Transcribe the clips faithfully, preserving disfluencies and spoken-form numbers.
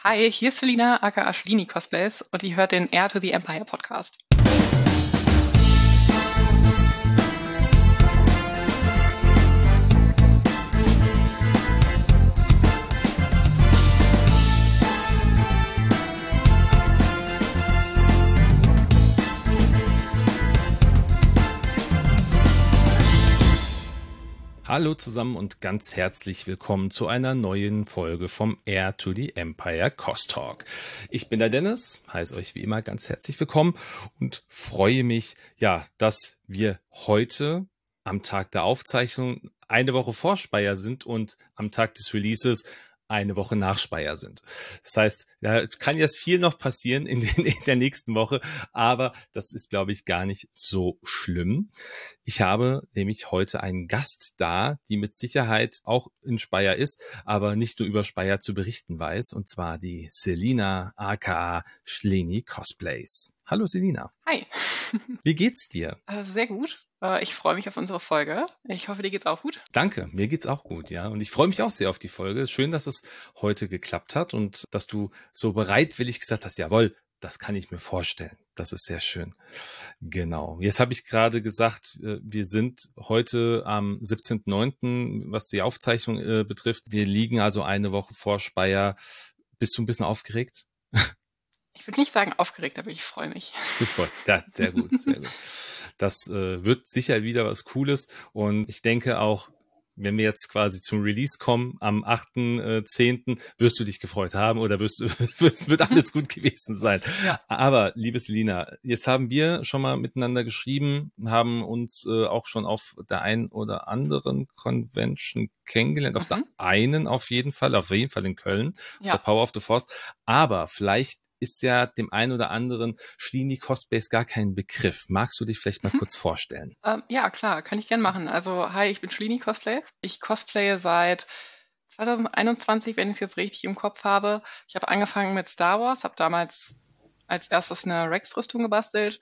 Hi, hier ist Selina, aka Schlini Cosplays und ihr hört den Heir to the Empire Podcast. Hallo zusammen und ganz herzlich willkommen zu einer neuen Folge vom Heir to the Empire Cos Talk. Ich bin der Dennis, heiße euch wie immer ganz herzlich willkommen und freue mich, ja, dass wir heute am Tag der Aufzeichnung eine Woche vor Speyer sind und am Tag des Releases eine Woche nach Speyer sind. Das heißt, da kann jetzt viel noch passieren in, den, in der nächsten Woche, aber das ist, glaube ich, gar nicht so schlimm. Ich habe nämlich heute einen Gast da, die mit Sicherheit auch in Speyer ist, aber nicht nur über Speyer zu berichten weiß, und zwar die Selina aka Schleni Cosplays. Hallo Selina. Hi. Wie geht's dir? Äh, sehr gut. Äh, ich freue mich auf unsere Folge. Ich hoffe, dir geht's auch gut. Danke, mir geht's auch gut, ja. Und ich freue mich auch sehr auf die Folge. Schön, dass es heute geklappt hat und dass du so bereitwillig gesagt hast, jawohl, das kann ich mir vorstellen. Das ist sehr schön. Genau. Jetzt habe ich gerade gesagt, wir sind heute am siebzehnten neunten, was die Aufzeichnung äh, betrifft. Wir liegen also eine Woche vor Speyer. Bist du ein bisschen aufgeregt? Ich würde nicht sagen aufgeregt, aber ich freue mich. Du freust dich. Ja, sehr gut, sehr gut. Das äh, wird sicher wieder was Cooles. Und ich denke auch, wenn wir jetzt quasi zum Release kommen, am achten zehnten wirst du dich gefreut haben oder wirst du, es wird alles gut gewesen sein. Ja. Aber, liebe Selina, jetzt haben wir schon mal miteinander geschrieben, haben uns äh, auch schon auf der einen oder anderen Convention kennengelernt, auf Mhm. der einen auf jeden Fall, auf jeden Fall in Köln, auf Ja. der Power of the Force. Aber vielleicht ist ja dem einen oder anderen Schlini Cosplays gar kein Begriff. Magst du dich vielleicht mal Mhm. kurz vorstellen? Ähm, ja, klar, kann ich gern machen. Also, hi, ich bin Schlini Cosplays. Ich cosplaye seit zwanzig einundzwanzig, wenn ich es jetzt richtig im Kopf habe. Ich habe angefangen mit Star Wars, habe damals als erstes eine Rex-Rüstung gebastelt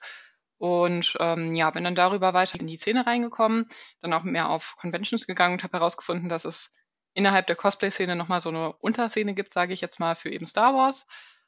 und ähm, ja, bin dann darüber weiter in die Szene reingekommen, dann auch mehr auf Conventions gegangen und habe herausgefunden, dass es innerhalb der Cosplay-Szene nochmal so eine Unterszene gibt, sage ich jetzt mal, für eben Star Wars.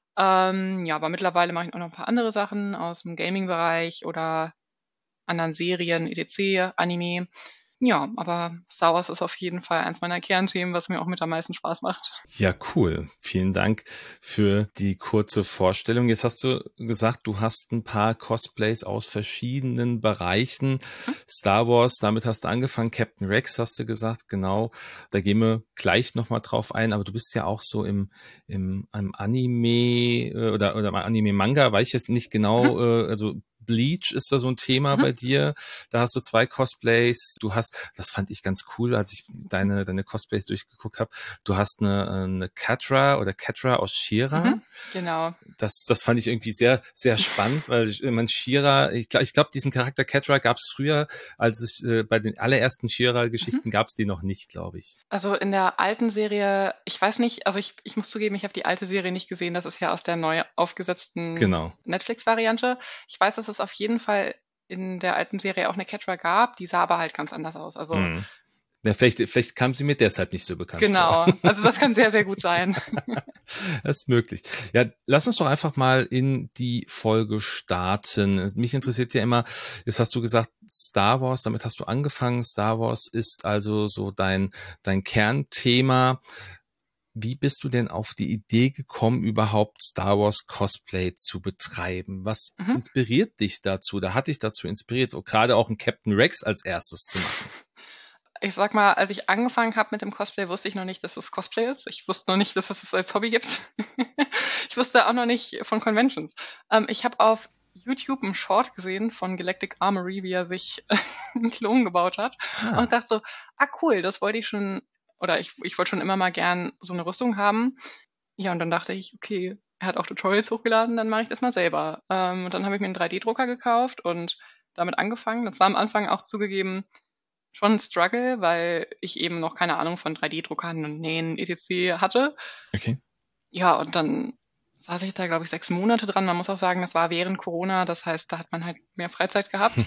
Ähm, ja, aber mittlerweile mache ich auch noch ein paar andere Sachen aus dem Gaming-Bereich oder anderen Serien, et cetera, Anime. Ja, aber Star Wars ist auf jeden Fall eins meiner Kernthemen, was mir auch mit am meisten Spaß macht. Ja, cool. Vielen Dank für die kurze Vorstellung. Jetzt hast du gesagt, du hast ein paar Cosplays aus verschiedenen Bereichen. Hm? Star Wars, damit hast du angefangen. Captain Rex hast du gesagt, genau. Da gehen wir gleich nochmal drauf ein. Aber du bist ja auch so im, im, im Anime äh, oder, oder Anime-Manga, weiß ich jetzt nicht genau, Mhm. äh, also Bleach ist da so ein Thema Mhm. bei dir. Da hast du zwei Cosplays. Du hast, das fand ich ganz cool, als ich deine, deine Cosplays durchgeguckt habe. Du hast eine, eine Catra oder Catra aus She-Ra. Mhm. Genau. Das, das fand ich irgendwie sehr, sehr spannend, weil man She-Ra, ich glaube, ich glaub, diesen Charakter Catra gab es früher, als es äh, bei den allerersten She-Ra-Geschichten Mhm. gab es die noch nicht, glaube ich. Also in der alten Serie, ich weiß nicht, also ich, ich muss zugeben, ich habe die alte Serie nicht gesehen. Das ist ja aus der neu aufgesetzten Genau. Netflix-Variante. Ich weiß, dass es auf jeden Fall in der alten Serie auch eine Catra gab, die sah aber halt ganz anders aus. Also Hm. Ja, vielleicht, vielleicht kam sie mir deshalb nicht so bekannt vor. genau, also das kann sehr, sehr gut sein. Das ist möglich. Ja, lass uns doch einfach mal in die Folge starten. Mich interessiert ja immer, jetzt hast du gesagt, Star Wars, damit hast du angefangen. Star Wars ist also so dein, dein Kernthema. Wie bist du denn auf die Idee gekommen, überhaupt Star Wars Cosplay zu betreiben? Was Mhm. inspiriert dich dazu? Da hat dich dazu inspiriert, gerade auch einen Captain Rex als erstes zu machen. Ich sag mal, als ich angefangen habe mit dem Cosplay, wusste ich noch nicht, dass es Cosplay ist. Ich wusste noch nicht, dass es es als Hobby gibt. Ich wusste auch noch nicht von Conventions. Ähm, ich habe auf YouTube einen Short gesehen von Galactic Armory, wie er sich einen Klon gebaut hat. Ah, Und dachte so, ah cool, das wollte ich schon, oder ich, ich wollte schon immer mal gern so eine Rüstung haben. Ja, und dann dachte ich, okay, er hat auch Tutorials hochgeladen, dann mache ich das mal selber. Ähm, und dann habe ich mir einen drei D-Drucker gekauft und damit angefangen. Das war am Anfang auch zugegeben schon ein Struggle, weil ich eben noch keine Ahnung von drei D-Druckern und Nähen et cetera hatte. okay. Ja, und dann saß ich da, glaube ich, sechs Monate dran. Man muss auch sagen, das war während Corona, das heißt, da hat man halt mehr Freizeit gehabt.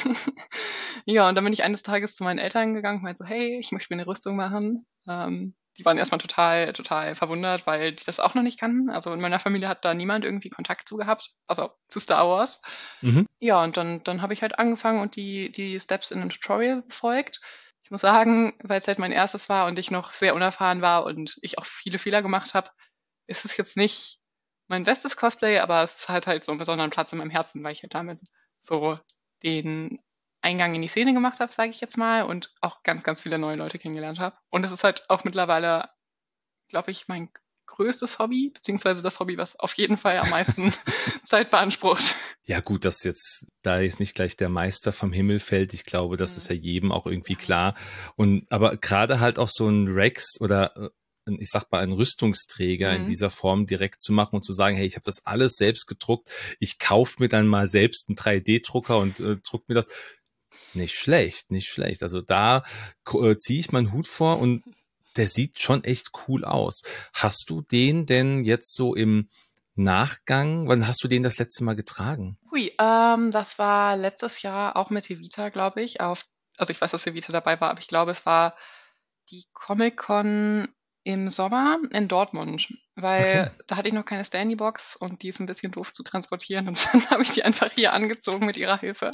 Ja, und dann bin ich eines Tages zu meinen Eltern gegangen und meinte so, hey, ich möchte mir eine Rüstung machen. Ähm, die waren erstmal total, total verwundert, weil die das auch noch nicht kannten. Also in meiner Familie hat da niemand irgendwie Kontakt zu gehabt, also zu Star Wars. Mhm. Ja, und dann, dann habe ich halt angefangen und die, die Steps in einem Tutorial befolgt. Ich muss sagen, weil es halt mein erstes war und ich noch sehr unerfahren war und ich auch viele Fehler gemacht habe, ist es jetzt nicht mein bestes Cosplay, aber es hat halt so einen besonderen Platz in meinem Herzen, weil ich halt damit so den Eingang in die Szene gemacht habe, sage ich jetzt mal, und auch ganz, ganz viele neue Leute kennengelernt habe. Und es ist halt auch mittlerweile, glaube ich, mein größtes Hobby, beziehungsweise das Hobby, was auf jeden Fall am meisten Zeit beansprucht. Ja gut, dass jetzt da jetzt nicht gleich der Meister vom Himmel fällt, ich glaube, das ist Mhm. ja jedem auch irgendwie klar. Und aber gerade halt auch so ein Rex oder äh, ein- ich sag mal, ein Rüstungsträger in Mhm. dieser Form direkt zu machen und zu sagen, hey, ich habe das alles selbst gedruckt, ich kaufe mir dann mal selbst einen drei D-Drucker und äh, druck mir das. Nicht schlecht, nicht schlecht. Also da äh, ziehe ich meinen Hut vor und der sieht schon echt cool aus. Hast du den denn jetzt so im Nachgang, wann hast du den das letzte Mal getragen? Hui, ähm, das war letztes Jahr auch mit Evita, glaube ich. Auf, also ich weiß, dass Evita dabei war, aber ich glaube, es war die Comic-Con im Sommer in Dortmund, Okay. weil da hatte ich noch keine Standy-Box und die ist ein bisschen doof zu transportieren und dann habe ich die einfach hier angezogen mit ihrer Hilfe.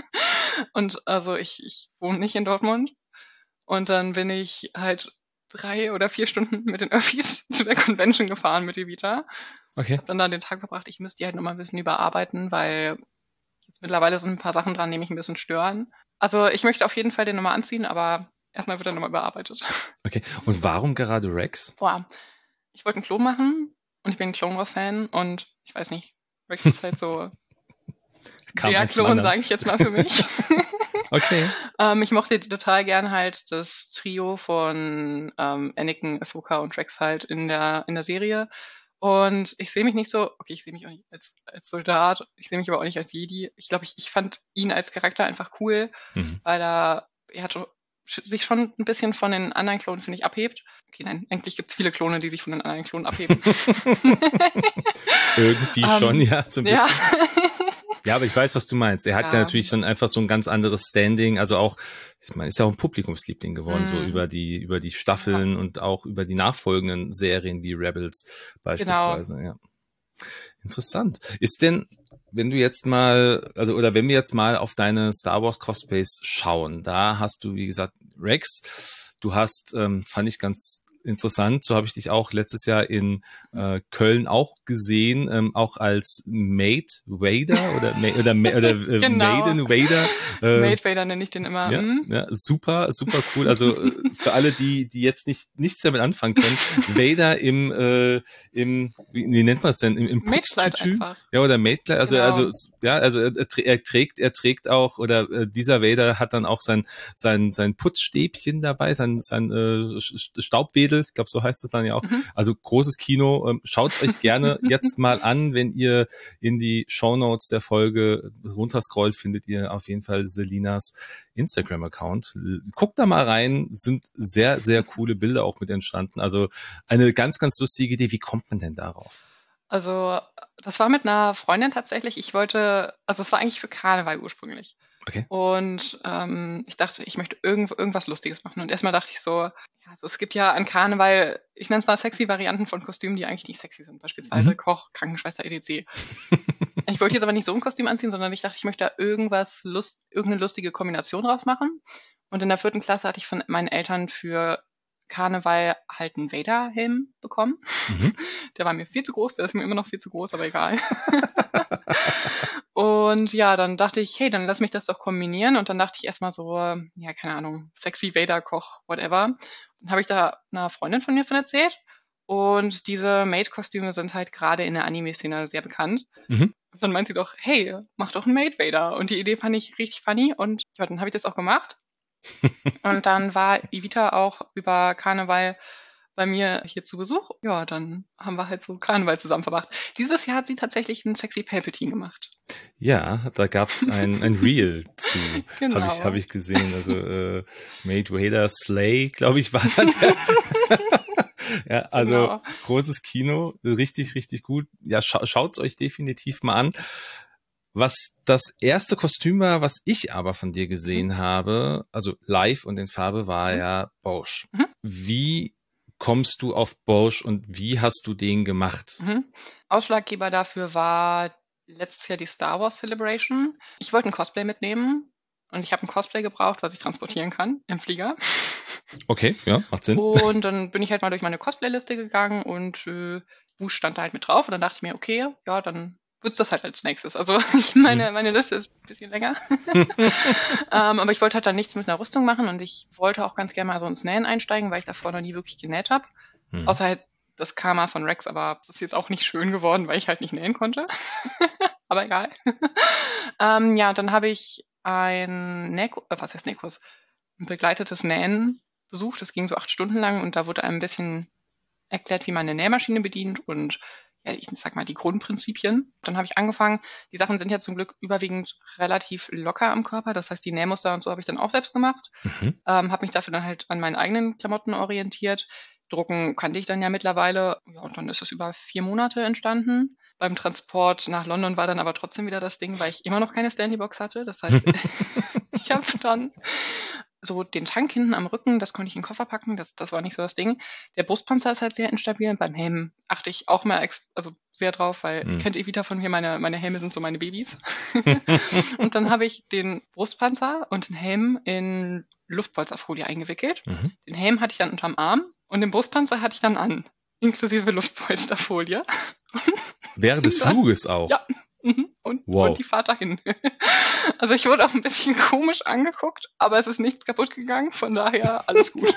Und also ich, ich wohne nicht in Dortmund und dann bin ich halt drei oder vier Stunden mit den Öffis zu der Convention gefahren mit Evita. Okay. Habe dann da den Tag verbracht, ich müsste die halt nochmal ein bisschen überarbeiten, weil jetzt mittlerweile sind ein paar Sachen dran, die mich ein bisschen stören. Also ich möchte auf jeden Fall den nochmal anziehen, aber erstmal wird er nochmal überarbeitet. Okay. Und warum gerade Rex? Boah, ich wollte einen Klon machen und ich bin ein Clone Wars-Fan und ich weiß nicht, Rex ist halt so Kam der eins zum Klon, anderen. sage ich jetzt mal für mich. Okay. ähm, ich mochte total gern halt das Trio von ähm, Anakin, Ahsoka und Rex halt in der, in der Serie. Und ich sehe mich nicht so, okay, ich sehe mich auch nicht als, als Soldat, ich sehe mich aber auch nicht als Jedi. Ich glaube, ich, ich fand ihn als Charakter einfach cool, Mhm. weil er, er hat sich schon ein bisschen von den anderen Klonen, finde ich, abhebt. Okay, nein, eigentlich gibt es viele Klone, die sich von den anderen Klonen abheben. Irgendwie schon, ähm, ja, so ein ja. bisschen. Ja, aber ich weiß, was du meinst. Er hat ja ja. natürlich schon einfach so ein ganz anderes Standing. Also auch, ich meine, ist ja auch ein Publikumsliebling geworden, so Mm, über die, über die ja, Staffeln und auch über die nachfolgenden Serien wie Rebels genau. beispielsweise, ja. Interessant. Ist denn, wenn du jetzt mal, also oder wenn wir jetzt mal auf deine Star Wars Cosplays schauen, da hast du, wie gesagt, Rex. Du hast, ähm, fand ich ganz interessant, so habe ich dich auch letztes Jahr in äh, Köln auch gesehen, ähm, auch als Maid Vader oder, Ma oder, Ma oder äh, Genau. Maiden Vader. Äh, Maid Vader nenne ich den immer. ja, Mm. ja, super, super cool. Also äh, für alle, die, die jetzt nicht nichts damit anfangen können, Vader im, äh, im, wie, wie nennt man es denn, im, im Maidkleid Putztütü, einfach. ja oder Maidkleid. Also Genau. also ja, also er, er trägt, er trägt auch oder äh, dieser Vader hat dann auch sein sein sein Putzstäbchen dabei, sein sein äh, Staubwedel, ich glaube so heißt es dann ja auch. Mhm. Also großes Kino. Ähm, schaut's euch gerne jetzt mal an, wenn ihr in die Shownotes der Folge runterscrollt, findet ihr auf jeden Fall Selinas Instagram-Account. Guckt da mal rein, sind sehr, sehr coole Bilder auch mit entstanden. Also eine ganz, ganz lustige Idee. Wie kommt man denn darauf? Also, das war mit einer Freundin tatsächlich. Ich wollte, also es war eigentlich für Karneval ursprünglich. Okay. Und ähm, ich dachte, ich möchte irgend, irgendwas Lustiges machen. Und erstmal dachte ich so, ja, also es gibt ja an Karneval, ich nenne es mal sexy Varianten von Kostümen, die eigentlich nicht sexy sind. Beispielsweise Mhm. Koch, Krankenschwester, et cetera. Ich wollte jetzt aber nicht so ein Kostüm anziehen, sondern ich dachte, ich möchte da irgendwas Lust, irgendeine lustige Kombination draus machen. Und in der vierten Klasse hatte ich von meinen Eltern für Karneval halt einen Vader-Helm bekommen. Mhm. Der war mir viel zu groß, der ist mir immer noch viel zu groß, aber egal. Und ja, dann dachte ich, hey, dann lass mich das doch kombinieren. Und dann dachte ich erstmal so, ja, keine Ahnung, sexy Vader-Koch, whatever. Dann habe ich da einer Freundin von mir von erzählt. Und diese Maid-Kostüme sind halt gerade in der Anime-Szene sehr bekannt. Mhm. Und dann meint sie doch, hey, mach doch einen Maid Vader. Und die Idee fand ich richtig funny und ja, dann habe ich das auch gemacht. Und dann war Evita auch über Karneval bei mir hier zu Besuch. Ja, dann haben wir halt so Karneval zusammen verbracht. Dieses Jahr hat sie tatsächlich einen sexy Palpatine gemacht. Ja, da gab's ein, ein Reel zu, Genau. habe ich, hab ich gesehen. Also äh, Maid Vader Slay, glaube ich, war der. Ja, also Genau. großes Kino, richtig, richtig gut. Ja, scha schaut's euch definitiv mal an. Was das erste Kostüm war, was ich aber von dir Mhm. gesehen habe, also live und in Farbe, war Mhm. ja Bausch. Mhm. Wie kommst du auf Bosch und wie hast du den gemacht? Mhm. Ausschlaggeber dafür war letztes Jahr die Star Wars Celebration. Ich wollte ein Cosplay mitnehmen und ich habe ein Cosplay gebraucht, was ich transportieren kann im Flieger. Okay, ja, macht Sinn. Und dann bin ich halt mal durch meine Cosplay-Liste gegangen und äh, Bush stand da halt mit drauf. Und dann dachte ich mir, okay, ja, dann wird's das halt als nächstes. Also ich, meine, meine Liste ist ein bisschen länger. ähm, aber ich wollte halt dann nichts mit einer Rüstung machen und ich wollte auch ganz gerne mal so ins Nähen einsteigen, weil ich davor noch nie wirklich genäht habe. Hm. Außer halt das Karma von Rex, aber das ist jetzt auch nicht schön geworden, weil ich halt nicht nähen konnte. Aber egal. ähm, ja, dann habe ich ein Nähkurs, äh, was heißt Nähkurs? Ein begleitetes Nähen besucht. Das ging so acht Stunden lang und da wurde einem ein bisschen erklärt, wie man eine Nähmaschine bedient und ja, ich sag mal die Grundprinzipien. Dann habe ich angefangen. Die Sachen sind ja zum Glück überwiegend relativ locker am Körper. Das heißt, die Nähmuster und so habe ich dann auch selbst gemacht. Mhm. Ähm, habe mich dafür dann halt an meinen eigenen Klamotten orientiert. Drucken kannte ich dann ja mittlerweile. Ja, und dann ist es über vier Monate entstanden. Beim Transport nach London war dann aber trotzdem wieder das Ding, weil ich immer noch keine Stanley-Box hatte. Das heißt, ich habe dann so den Tank hinten am Rücken, das konnte ich in den Koffer packen, das, das war nicht so das Ding. Der Brustpanzer ist halt sehr instabil und beim Helm achte ich auch mehr ex- also sehr drauf, weil Mhm. kennt ihr wieder von mir, meine, meine Helme sind so meine Babys. Und dann habe ich den Brustpanzer und den Helm in Luftpolsterfolie eingewickelt. Mhm. Den Helm hatte ich dann unterm Arm und den Brustpanzer hatte ich dann an, inklusive Luftpolsterfolie. Während des Dann- Fluges auch. Ja. Mhm. Und, Wow. und die Fahrt dahin. Also ich wurde auch ein bisschen komisch angeguckt, aber es ist nichts kaputt gegangen, von daher alles gut.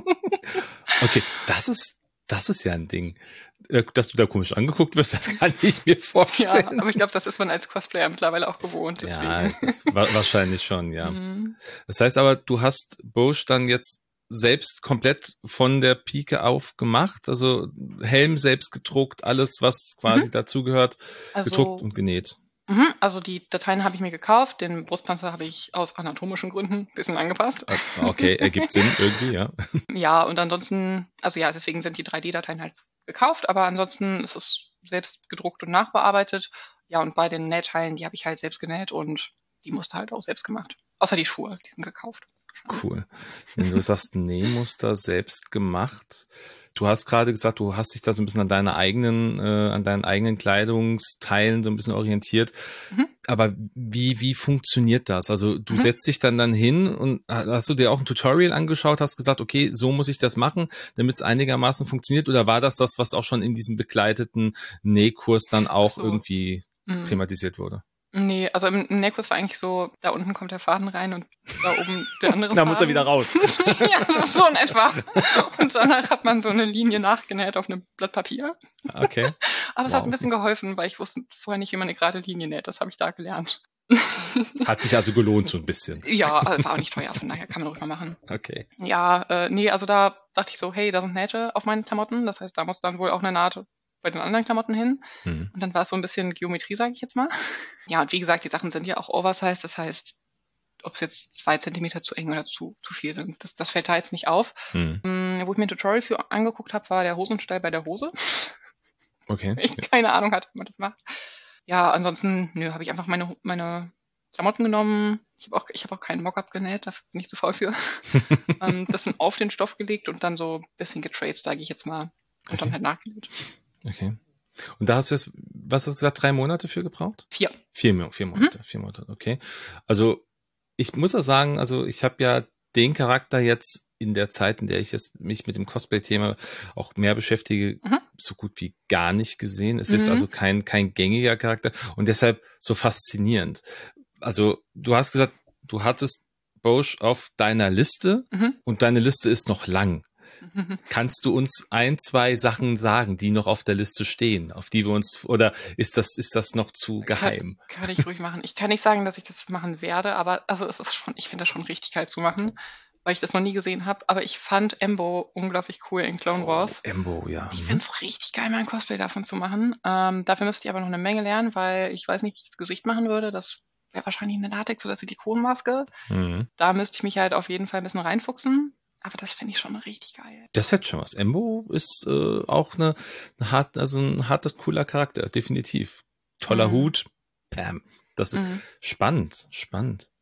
Okay, das ist, das ist ja ein Ding. Äh, Dass du da komisch angeguckt wirst, das kann ich mir Ja, vorstellen. aber ich glaube, das ist man als Cosplayer mittlerweile auch gewohnt, deswegen. Ja, ist das wa- wahrscheinlich schon, ja. Mhm. Das heißt aber, du hast Bosch dann jetzt selbst komplett von der Pike auf gemacht, also Helm selbst gedruckt, alles, was quasi dazugehört, gedruckt Also, und genäht. mhm, also die Dateien habe ich mir gekauft, den Brustpanzer habe ich aus anatomischen Gründen ein bisschen angepasst. Ah, Okay, ergibt Sinn irgendwie, ja. Ja, und ansonsten, also ja, deswegen sind die drei D-Dateien halt gekauft, aber ansonsten ist es selbst gedruckt und nachbearbeitet. Ja, und bei den Nähteilen, die habe ich halt selbst genäht und die Muster halt auch selbst gemacht. Außer die Schuhe, die sind gekauft. Cool. Wenn du sagst, Nähmuster selbst gemacht, du hast gerade gesagt, du hast dich da so ein bisschen an deine eigenen, äh, an deinen eigenen Kleidungsteilen so ein bisschen orientiert. Mhm. Aber wie, wie funktioniert das? Also du Mhm. setzt dich dann dann hin und hast du dir auch ein Tutorial angeschaut, hast gesagt, okay, so muss ich das machen, damit es einigermaßen funktioniert? Oder war das das, was auch schon in diesem begleiteten Nähkurs dann auch so. irgendwie Mhm. thematisiert wurde? Nee, also im im Nähkurs war eigentlich so, da unten kommt der Faden rein und da oben der andere Da Faden. muss er wieder raus. Ja, das ist so in etwa. Und danach hat man so eine Linie nachgenäht auf einem Blatt Papier. Okay. Aber es hat ein Wow. bisschen geholfen, weil ich wusste vorher nicht, wie man eine gerade Linie näht. Das habe ich da gelernt. Hat sich also gelohnt so ein bisschen. Ja, äh, war auch nicht teuer, von daher kann man ruhig mal machen. Okay. Ja, äh, nee, also da dachte ich so, hey, da sind Nähte auf meinen Klamotten. Das heißt, da muss dann wohl auch eine Naht bei den anderen Klamotten hin. Hm. Und dann war es so ein bisschen Geometrie, sage ich jetzt mal. Ja, und wie gesagt, die Sachen sind ja auch oversized. Das heißt, ob es jetzt zwei Zentimeter zu eng oder zu, zu viel sind, das, das fällt da jetzt nicht auf. Hm. Hm, wo ich mir ein Tutorial für angeguckt habe, war der Hosenstall bei der Hose. Okay. Ich keine Ahnung hatte, wie man das macht. Ja, ansonsten, nö, habe ich einfach meine, meine Klamotten genommen. Ich habe auch, ich hab auch keinen Mockup genäht, dafür bin ich zu faul für. ähm, das dann auf den Stoff gelegt und dann so ein bisschen getraced, sage ich jetzt mal. Und Okay. dann halt nachgenäht. Okay. Und da hast du jetzt, was hast du gesagt, drei Monate für gebraucht? Vier. Vier, Mo- vier Monate, vier Monate, okay. Also ich muss ja sagen, also ich habe ja den Charakter jetzt in der Zeit, in der ich jetzt mich mit dem Cosplay-Thema auch mehr beschäftige, Mhm. so gut wie gar nicht gesehen. Es Mhm. ist also kein, kein gängiger Charakter und deshalb so faszinierend. Also du hast gesagt, du hattest Bosch auf deiner Liste Mhm. und deine Liste ist noch lang. Kannst du uns ein, zwei Sachen sagen, die noch auf der Liste stehen, auf die wir uns, oder ist das, ist das noch zu geheim? Kann, kann ich ruhig machen. Ich kann nicht sagen, dass ich das machen werde, aber also es ist schon, ich finde das schon richtig geil zu machen, weil ich das noch nie gesehen habe. Aber ich fand Embo unglaublich cool in Clone Wars. Oh, Embo, ja. Ich fände es richtig geil, mal ein Cosplay davon zu machen. Ähm, dafür müsste ich aber noch eine Menge lernen, weil ich weiß nicht, wie ich das Gesicht machen würde. Das wäre wahrscheinlich eine Latex- oder Silikonmaske. Mhm. Da müsste ich mich halt auf jeden Fall ein bisschen reinfuchsen. Aber das fände ich schon richtig geil. Das hätte schon was. Embo ist äh, auch eine, eine hart, also ein harter, cooler Charakter, definitiv. Toller Mhm. Hut. Bam. Das ist Mhm. spannend, spannend.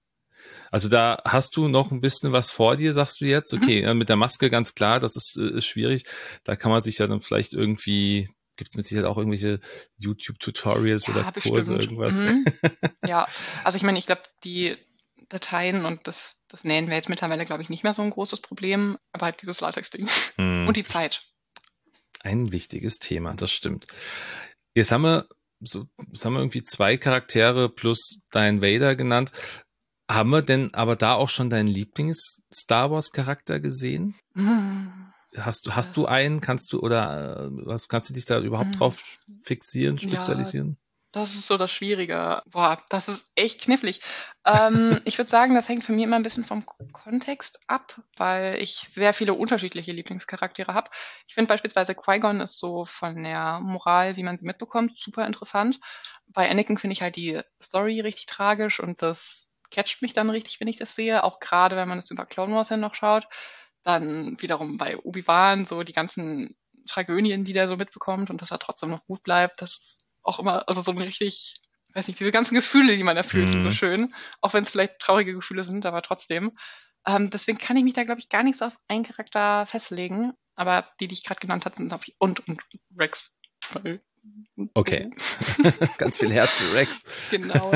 Also da hast du noch ein bisschen was vor dir, sagst du jetzt? Okay, mhm. mit der Maske ganz klar, das ist, ist schwierig. Da kann man sich ja dann vielleicht irgendwie, gibt es mit Sicherheit auch irgendwelche YouTube-Tutorials ja, oder Kurse, bestimmt. Irgendwas? Mhm. Ja, also ich meine, ich glaube, die Dateien und das, das Nähen wäre jetzt mittlerweile, glaube ich, nicht mehr so ein großes Problem, aber halt dieses Latex-Ding hm. und die Zeit. Ein wichtiges Thema, das stimmt. Jetzt haben wir so, jetzt haben wir irgendwie zwei Charaktere plus dein Vader genannt. Haben wir denn aber da auch schon deinen Lieblings-Star Wars-Charakter gesehen? Mm. Hast du, hast du einen? Kannst du oder was, kannst du dich da überhaupt mm. drauf fixieren, spezialisieren? Ja, das ist so das Schwierige. Boah, das ist echt knifflig. ähm, ich würde sagen, das hängt für mich immer ein bisschen vom Kontext ab, weil ich sehr viele unterschiedliche Lieblingscharaktere habe. Ich finde beispielsweise Qui-Gon ist so von der Moral, wie man sie mitbekommt, super interessant. Bei Anakin finde ich halt die Story richtig tragisch und das catcht mich dann richtig, wenn ich das sehe, auch gerade wenn man es über Clone Wars hin noch schaut. Dann wiederum bei Obi-Wan so die ganzen Tragödien, die der so mitbekommt und dass er trotzdem noch gut bleibt, das ist auch immer, also so ein richtig, weiß nicht, diese ganzen Gefühle, die man da fühlt, mhm. sind so schön, auch wenn es vielleicht traurige Gefühle sind, aber trotzdem. Ähm, deswegen kann ich mich da, glaube ich, gar nicht so auf einen Charakter festlegen, aber die, die ich gerade genannt habe, sind auf und, und Rex. Okay, ganz viel Herz für Rex. Genau.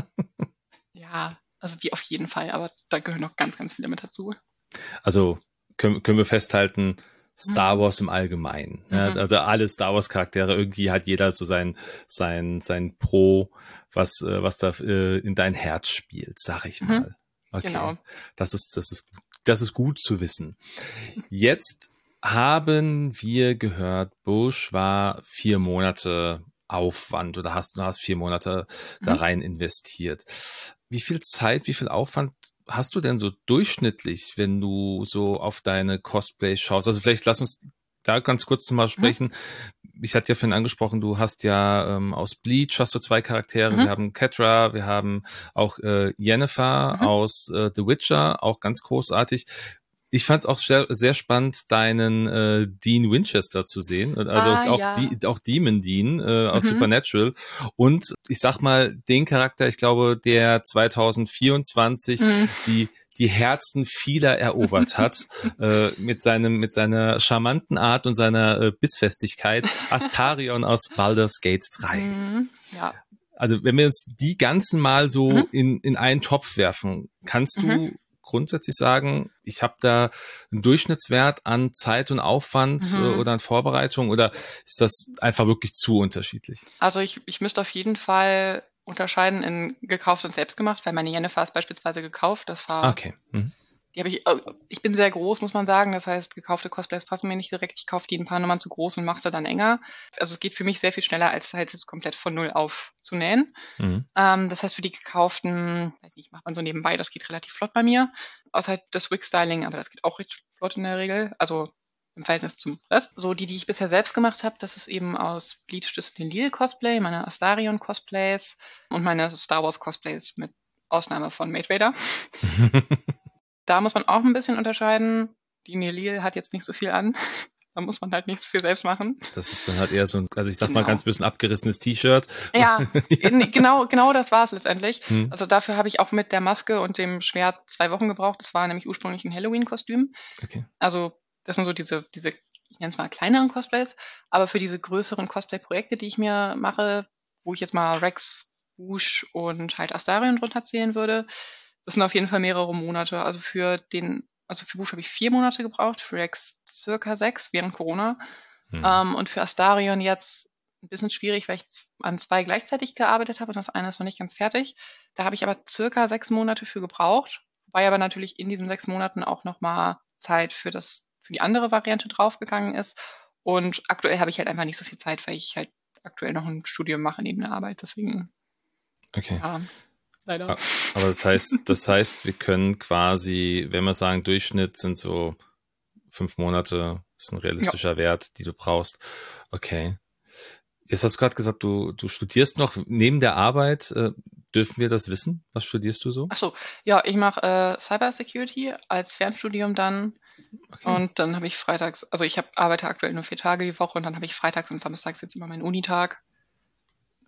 Ja, also die auf jeden Fall, aber da gehören noch ganz, ganz viele mit dazu. Also können, können wir festhalten, Star Wars im Allgemeinen. Mhm. Ja, also alle Star Wars Charaktere, irgendwie hat jeder so sein, sein, sein Pro, was, was da äh, in dein Herz spielt, sag ich mal. Mhm. Okay. Genau. Das ist, das ist, das ist gut zu wissen. Jetzt haben wir gehört, Bush war vier Monate Aufwand oder hast, du hast vier Monate mhm. da rein investiert. Wie viel Zeit, wie viel Aufwand hast du denn so durchschnittlich, wenn du so auf deine Cosplays schaust? Also vielleicht lass uns da ganz kurz mal sprechen. Mhm. Ich hatte ja vorhin angesprochen, du hast ja ähm, aus Bleach hast du zwei Charaktere. Mhm. Wir haben Catra, wir haben auch äh, Yennefer mhm. aus äh, The Witcher, auch ganz großartig. Ich fand es auch sehr, sehr spannend, deinen äh, Dean Winchester zu sehen. Also ah, auch, ja. die, auch Demon Dean äh, aus mhm. Supernatural. Und ich sag mal, den Charakter, ich glaube, der zwanzig vierundzwanzig mhm. die die Herzen vieler erobert hat, äh, mit seinem mit seiner charmanten Art und seiner äh, Bissfestigkeit. Astarion aus Baldur's Gate drei. Mhm. Ja. Also wenn wir uns die ganzen mal so mhm. in, in einen Topf werfen, kannst du mhm. grundsätzlich sagen, ich habe da einen Durchschnittswert an Zeit und Aufwand mhm. äh, oder an Vorbereitung oder ist das einfach wirklich zu unterschiedlich? Also ich, ich müsste auf jeden Fall unterscheiden in gekauft und selbst gemacht, weil meine Yennefer ist beispielsweise gekauft. Das war, okay. Mhm. Die habe ich, ich bin sehr groß, muss man sagen. Das heißt, gekaufte Cosplays passen mir nicht direkt. Ich kaufe die ein paar Nummern zu groß und mache sie dann enger. Also es geht für mich sehr viel schneller, als halt es komplett von null auf zu nähen. Mhm. Ähm, das heißt, für die gekauften, weiß nicht, macht man so nebenbei, das geht relativ flott bei mir. Außer halt das Wig-Styling, aber das geht auch recht flott in der Regel. Also im Verhältnis zum Rest. So die, die ich bisher selbst gemacht habe, das ist eben aus Bleach das Lil-Cosplay, meine Astarion-Cosplays und meine Star Wars-Cosplays mit Ausnahme von Maid Vader. Da muss man auch ein bisschen unterscheiden. Die Nelil hat jetzt nicht so viel an. Da muss man halt nicht so viel selbst machen. Das ist dann halt eher so ein, also ich sag genau. mal ganz bisschen abgerissenes T-Shirt. Ja, ja, genau, genau das war es letztendlich. Hm. Also dafür habe ich auch mit der Maske und dem Schwert zwei Wochen gebraucht. Das war nämlich ursprünglich ein Halloween-Kostüm. Okay. Also das sind so diese, diese, ich nenne es mal kleineren Cosplays, aber für diese größeren Cosplay-Projekte, die ich mir mache, wo ich jetzt mal Rex, Bush und halt Astarion drunter zählen würde, das sind auf jeden Fall mehrere Monate. Also für den, also für Bush habe ich vier Monate gebraucht, für Rex circa sechs während Corona. Hm. Ähm, und für Astarion jetzt ein bisschen schwierig, weil ich an zwei gleichzeitig gearbeitet habe und das eine ist noch nicht ganz fertig. Da habe ich aber circa sechs Monate für gebraucht, wobei aber natürlich in diesen sechs Monaten auch nochmal Zeit für das, für die andere Variante draufgegangen ist. Und aktuell habe ich halt einfach nicht so viel Zeit, weil ich halt aktuell noch ein Studium mache neben der Arbeit. Deswegen. Okay. Ja. Leider. Aber das heißt, das heißt, wir können quasi, wenn wir sagen, Durchschnitt sind so fünf Monate, ist ein realistischer ja. Wert, die du brauchst. Okay. Jetzt hast du gerade gesagt, du, du studierst noch neben der Arbeit. Äh, dürfen wir das wissen? Was studierst du so? Ach so, ja, ich mache äh, Cyber Security als Fernstudium dann. Okay. Und dann habe ich freitags, also ich hab, arbeite aktuell nur vier Tage die Woche und dann habe ich freitags und samstags jetzt immer meinen Unitag.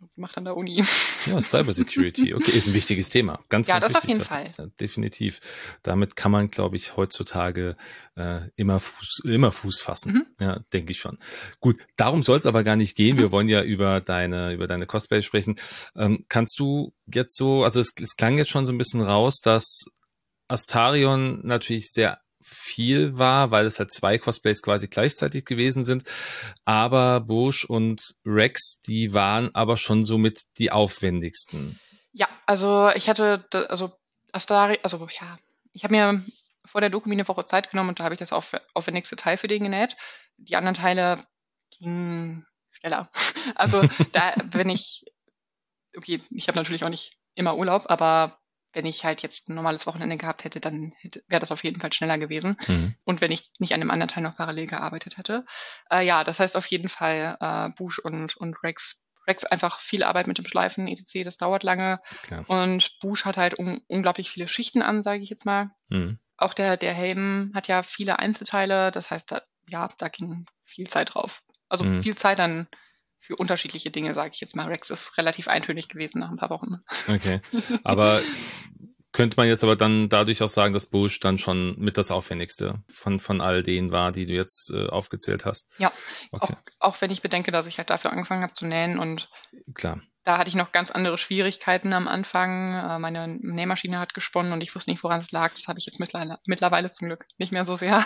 macht an der Uni. Ja, Cybersecurity, okay, ist ein wichtiges Thema. Ganz, ja, ganz das wichtig. auf jeden Fall. Definitiv. Damit kann man, glaube ich, heutzutage äh, immer Fuß, immer Fuß fassen. Mhm. Ja, denke ich schon. Gut, darum soll es aber gar nicht gehen. Mhm. Wir wollen ja über deine, über deine Cosplay sprechen. Ähm, kannst du jetzt so, also es, es klang jetzt schon so ein bisschen raus, dass Astarion natürlich sehr viel war, weil es halt zwei Cosplays quasi gleichzeitig gewesen sind. Aber Boushh und Rex, die waren aber schon somit die aufwendigsten. Ja, also ich hatte, also Astari, also ja, ich habe mir vor der Doku eine Woche Zeit genommen und da habe ich das auf, aufwendigste Teil für den genäht. Die anderen Teile gingen schneller. Also da, wenn ich, okay, ich habe natürlich auch nicht immer Urlaub, aber wenn ich halt jetzt ein normales Wochenende gehabt hätte, dann hätte, wäre das auf jeden Fall schneller gewesen. Mhm. Und wenn ich nicht an dem anderen Teil noch parallel gearbeitet hätte. Äh, ja, das heißt auf jeden Fall äh, Boushh und, und Rex. Rex einfach viel Arbeit mit dem Schleifen, et cetera. Das dauert lange. Klar. Und Boushh hat halt un- unglaublich viele Schichten an, sage ich jetzt mal. Mhm. Auch der, der Helm hat ja viele Einzelteile. Das heißt, da, ja, da ging viel Zeit drauf. Also mhm. viel Zeit dann für unterschiedliche Dinge, sage ich jetzt mal. Rex ist relativ eintönig gewesen nach ein paar Wochen. Okay, aber könnte man jetzt aber dann dadurch auch sagen, dass Boushh dann schon mit das Aufwendigste von, von all denen war, die du jetzt äh, aufgezählt hast? Ja, okay. auch, auch wenn ich bedenke, dass ich halt dafür angefangen habe zu nähen und klar. Da hatte ich noch ganz andere Schwierigkeiten am Anfang. Meine Nähmaschine hat gesponnen und ich wusste nicht, woran es lag. Das habe ich jetzt mittlerweile, mittlerweile zum Glück nicht mehr so sehr.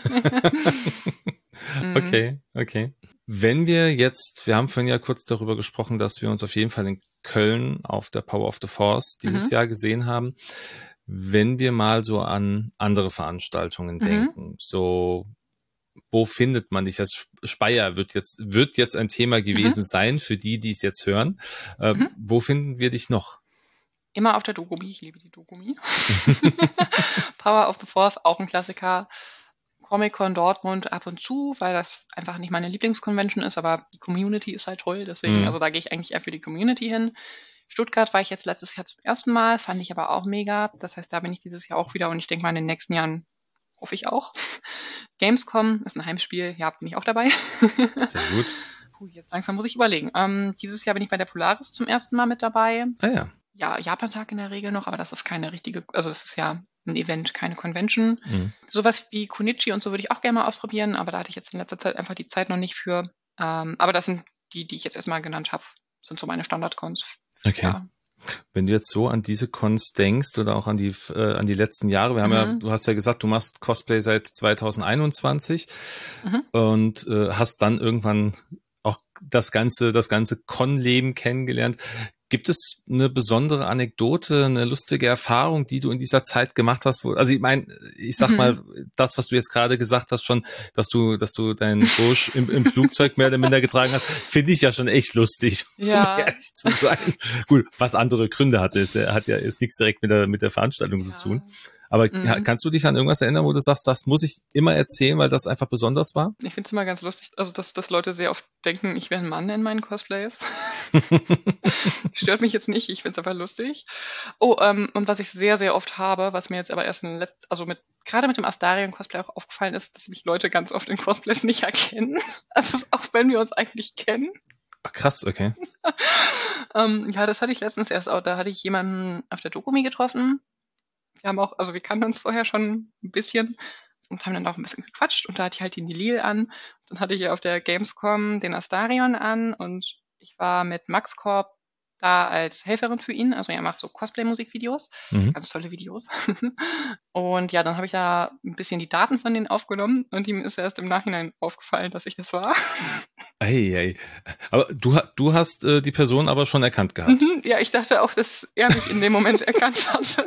Okay, okay. Wenn wir jetzt, wir haben vorhin ja kurz darüber gesprochen, dass wir uns auf jeden Fall in Köln auf der Power of the Force dieses mhm. Jahr gesehen haben. Wenn wir mal so an andere Veranstaltungen mhm. denken, so wo findet man dich? Das Speyer wird jetzt, wird jetzt ein Thema gewesen mhm. sein für die, die es jetzt hören. Äh, mhm. Wo finden wir dich noch? Immer auf der Dokumi. Ich liebe die Dokumi. Power of the Force, auch ein Klassiker. Comic-Con Dortmund ab und zu, weil das einfach nicht meine Lieblingsconvention ist, aber die Community ist halt toll. Deswegen, mhm. also da gehe ich eigentlich eher für die Community hin. Stuttgart war ich jetzt letztes Jahr zum ersten Mal, fand ich aber auch mega. Das heißt, da bin ich dieses Jahr auch wieder und ich denke mal in den nächsten Jahren hoffe ich auch. Gamescom ist ein Heimspiel, ja, bin ich auch dabei. Sehr gut. Puh, jetzt langsam muss ich überlegen. Ähm, dieses Jahr bin ich bei der Polaris zum ersten Mal mit dabei. Ah ja. Ja, Japan-Tag in der Regel noch, aber das ist keine richtige, also das ist ja ein Event, keine Convention. Mhm. Sowas wie Konichi und so würde ich auch gerne mal ausprobieren, aber da hatte ich jetzt in letzter Zeit einfach die Zeit noch nicht für. Ähm, aber das sind die, die ich jetzt erstmal genannt habe, sind so meine Standard-Cons. Okay. Ja. Wenn du jetzt so an diese Cons denkst oder auch an die äh, an die letzten Jahre, wir haben mhm. ja, du hast ja gesagt, du machst Cosplay seit zwanzig einundzwanzig mhm. und äh, hast dann irgendwann auch das ganze das ganze Con-Leben kennengelernt. Gibt es eine besondere Anekdote, eine lustige Erfahrung, die du in dieser Zeit gemacht hast? Wo, also ich meine, ich sag mhm. mal, das, was du jetzt gerade gesagt hast, schon, dass du, dass du deinen Boushh im, im Flugzeug mehr oder minder getragen hast, finde ich ja schon echt lustig, ja. um ehrlich zu sein. Gut, was andere Gründe hatte, ist, hat ja ist nichts direkt mit der mit der Veranstaltung ja. zu tun. Aber mhm. kannst du dich an irgendwas erinnern, wo du sagst, das muss ich immer erzählen, weil das einfach besonders war? Ich finde es immer ganz lustig, also dass, dass Leute sehr oft denken, ich wäre ein Mann in meinen Cosplays. Stört mich jetzt nicht, ich finde es aber lustig. Oh, ähm, und was ich sehr, sehr oft habe, was mir jetzt aber erst in letzt, also mit gerade mit dem Astarion-Cosplay auch aufgefallen ist, dass mich Leute ganz oft in Cosplays nicht erkennen. Also auch wenn wir uns eigentlich kennen. Ach, krass, okay. ähm, ja, das hatte ich letztens erst auch. Da hatte ich jemanden auf der Dokumi getroffen. Wir haben auch, also wir kannten uns vorher schon ein bisschen und haben dann auch ein bisschen gequatscht und da hatte ich halt den Lil an. Dann hatte ich auf der Gamescom den Astarion an und ich war mit Max Korb da als Helferin für ihn. Also er macht so Cosplay-Musikvideos, mhm. ganz tolle Videos. Und ja, dann habe ich da ein bisschen die Daten von denen aufgenommen und ihm ist erst im Nachhinein aufgefallen, dass ich das war. Ei, ei. Aber du, du hast äh, die Person aber schon erkannt gehabt. Mhm, ja, ich dachte auch, dass er mich in dem Moment erkannt hatte.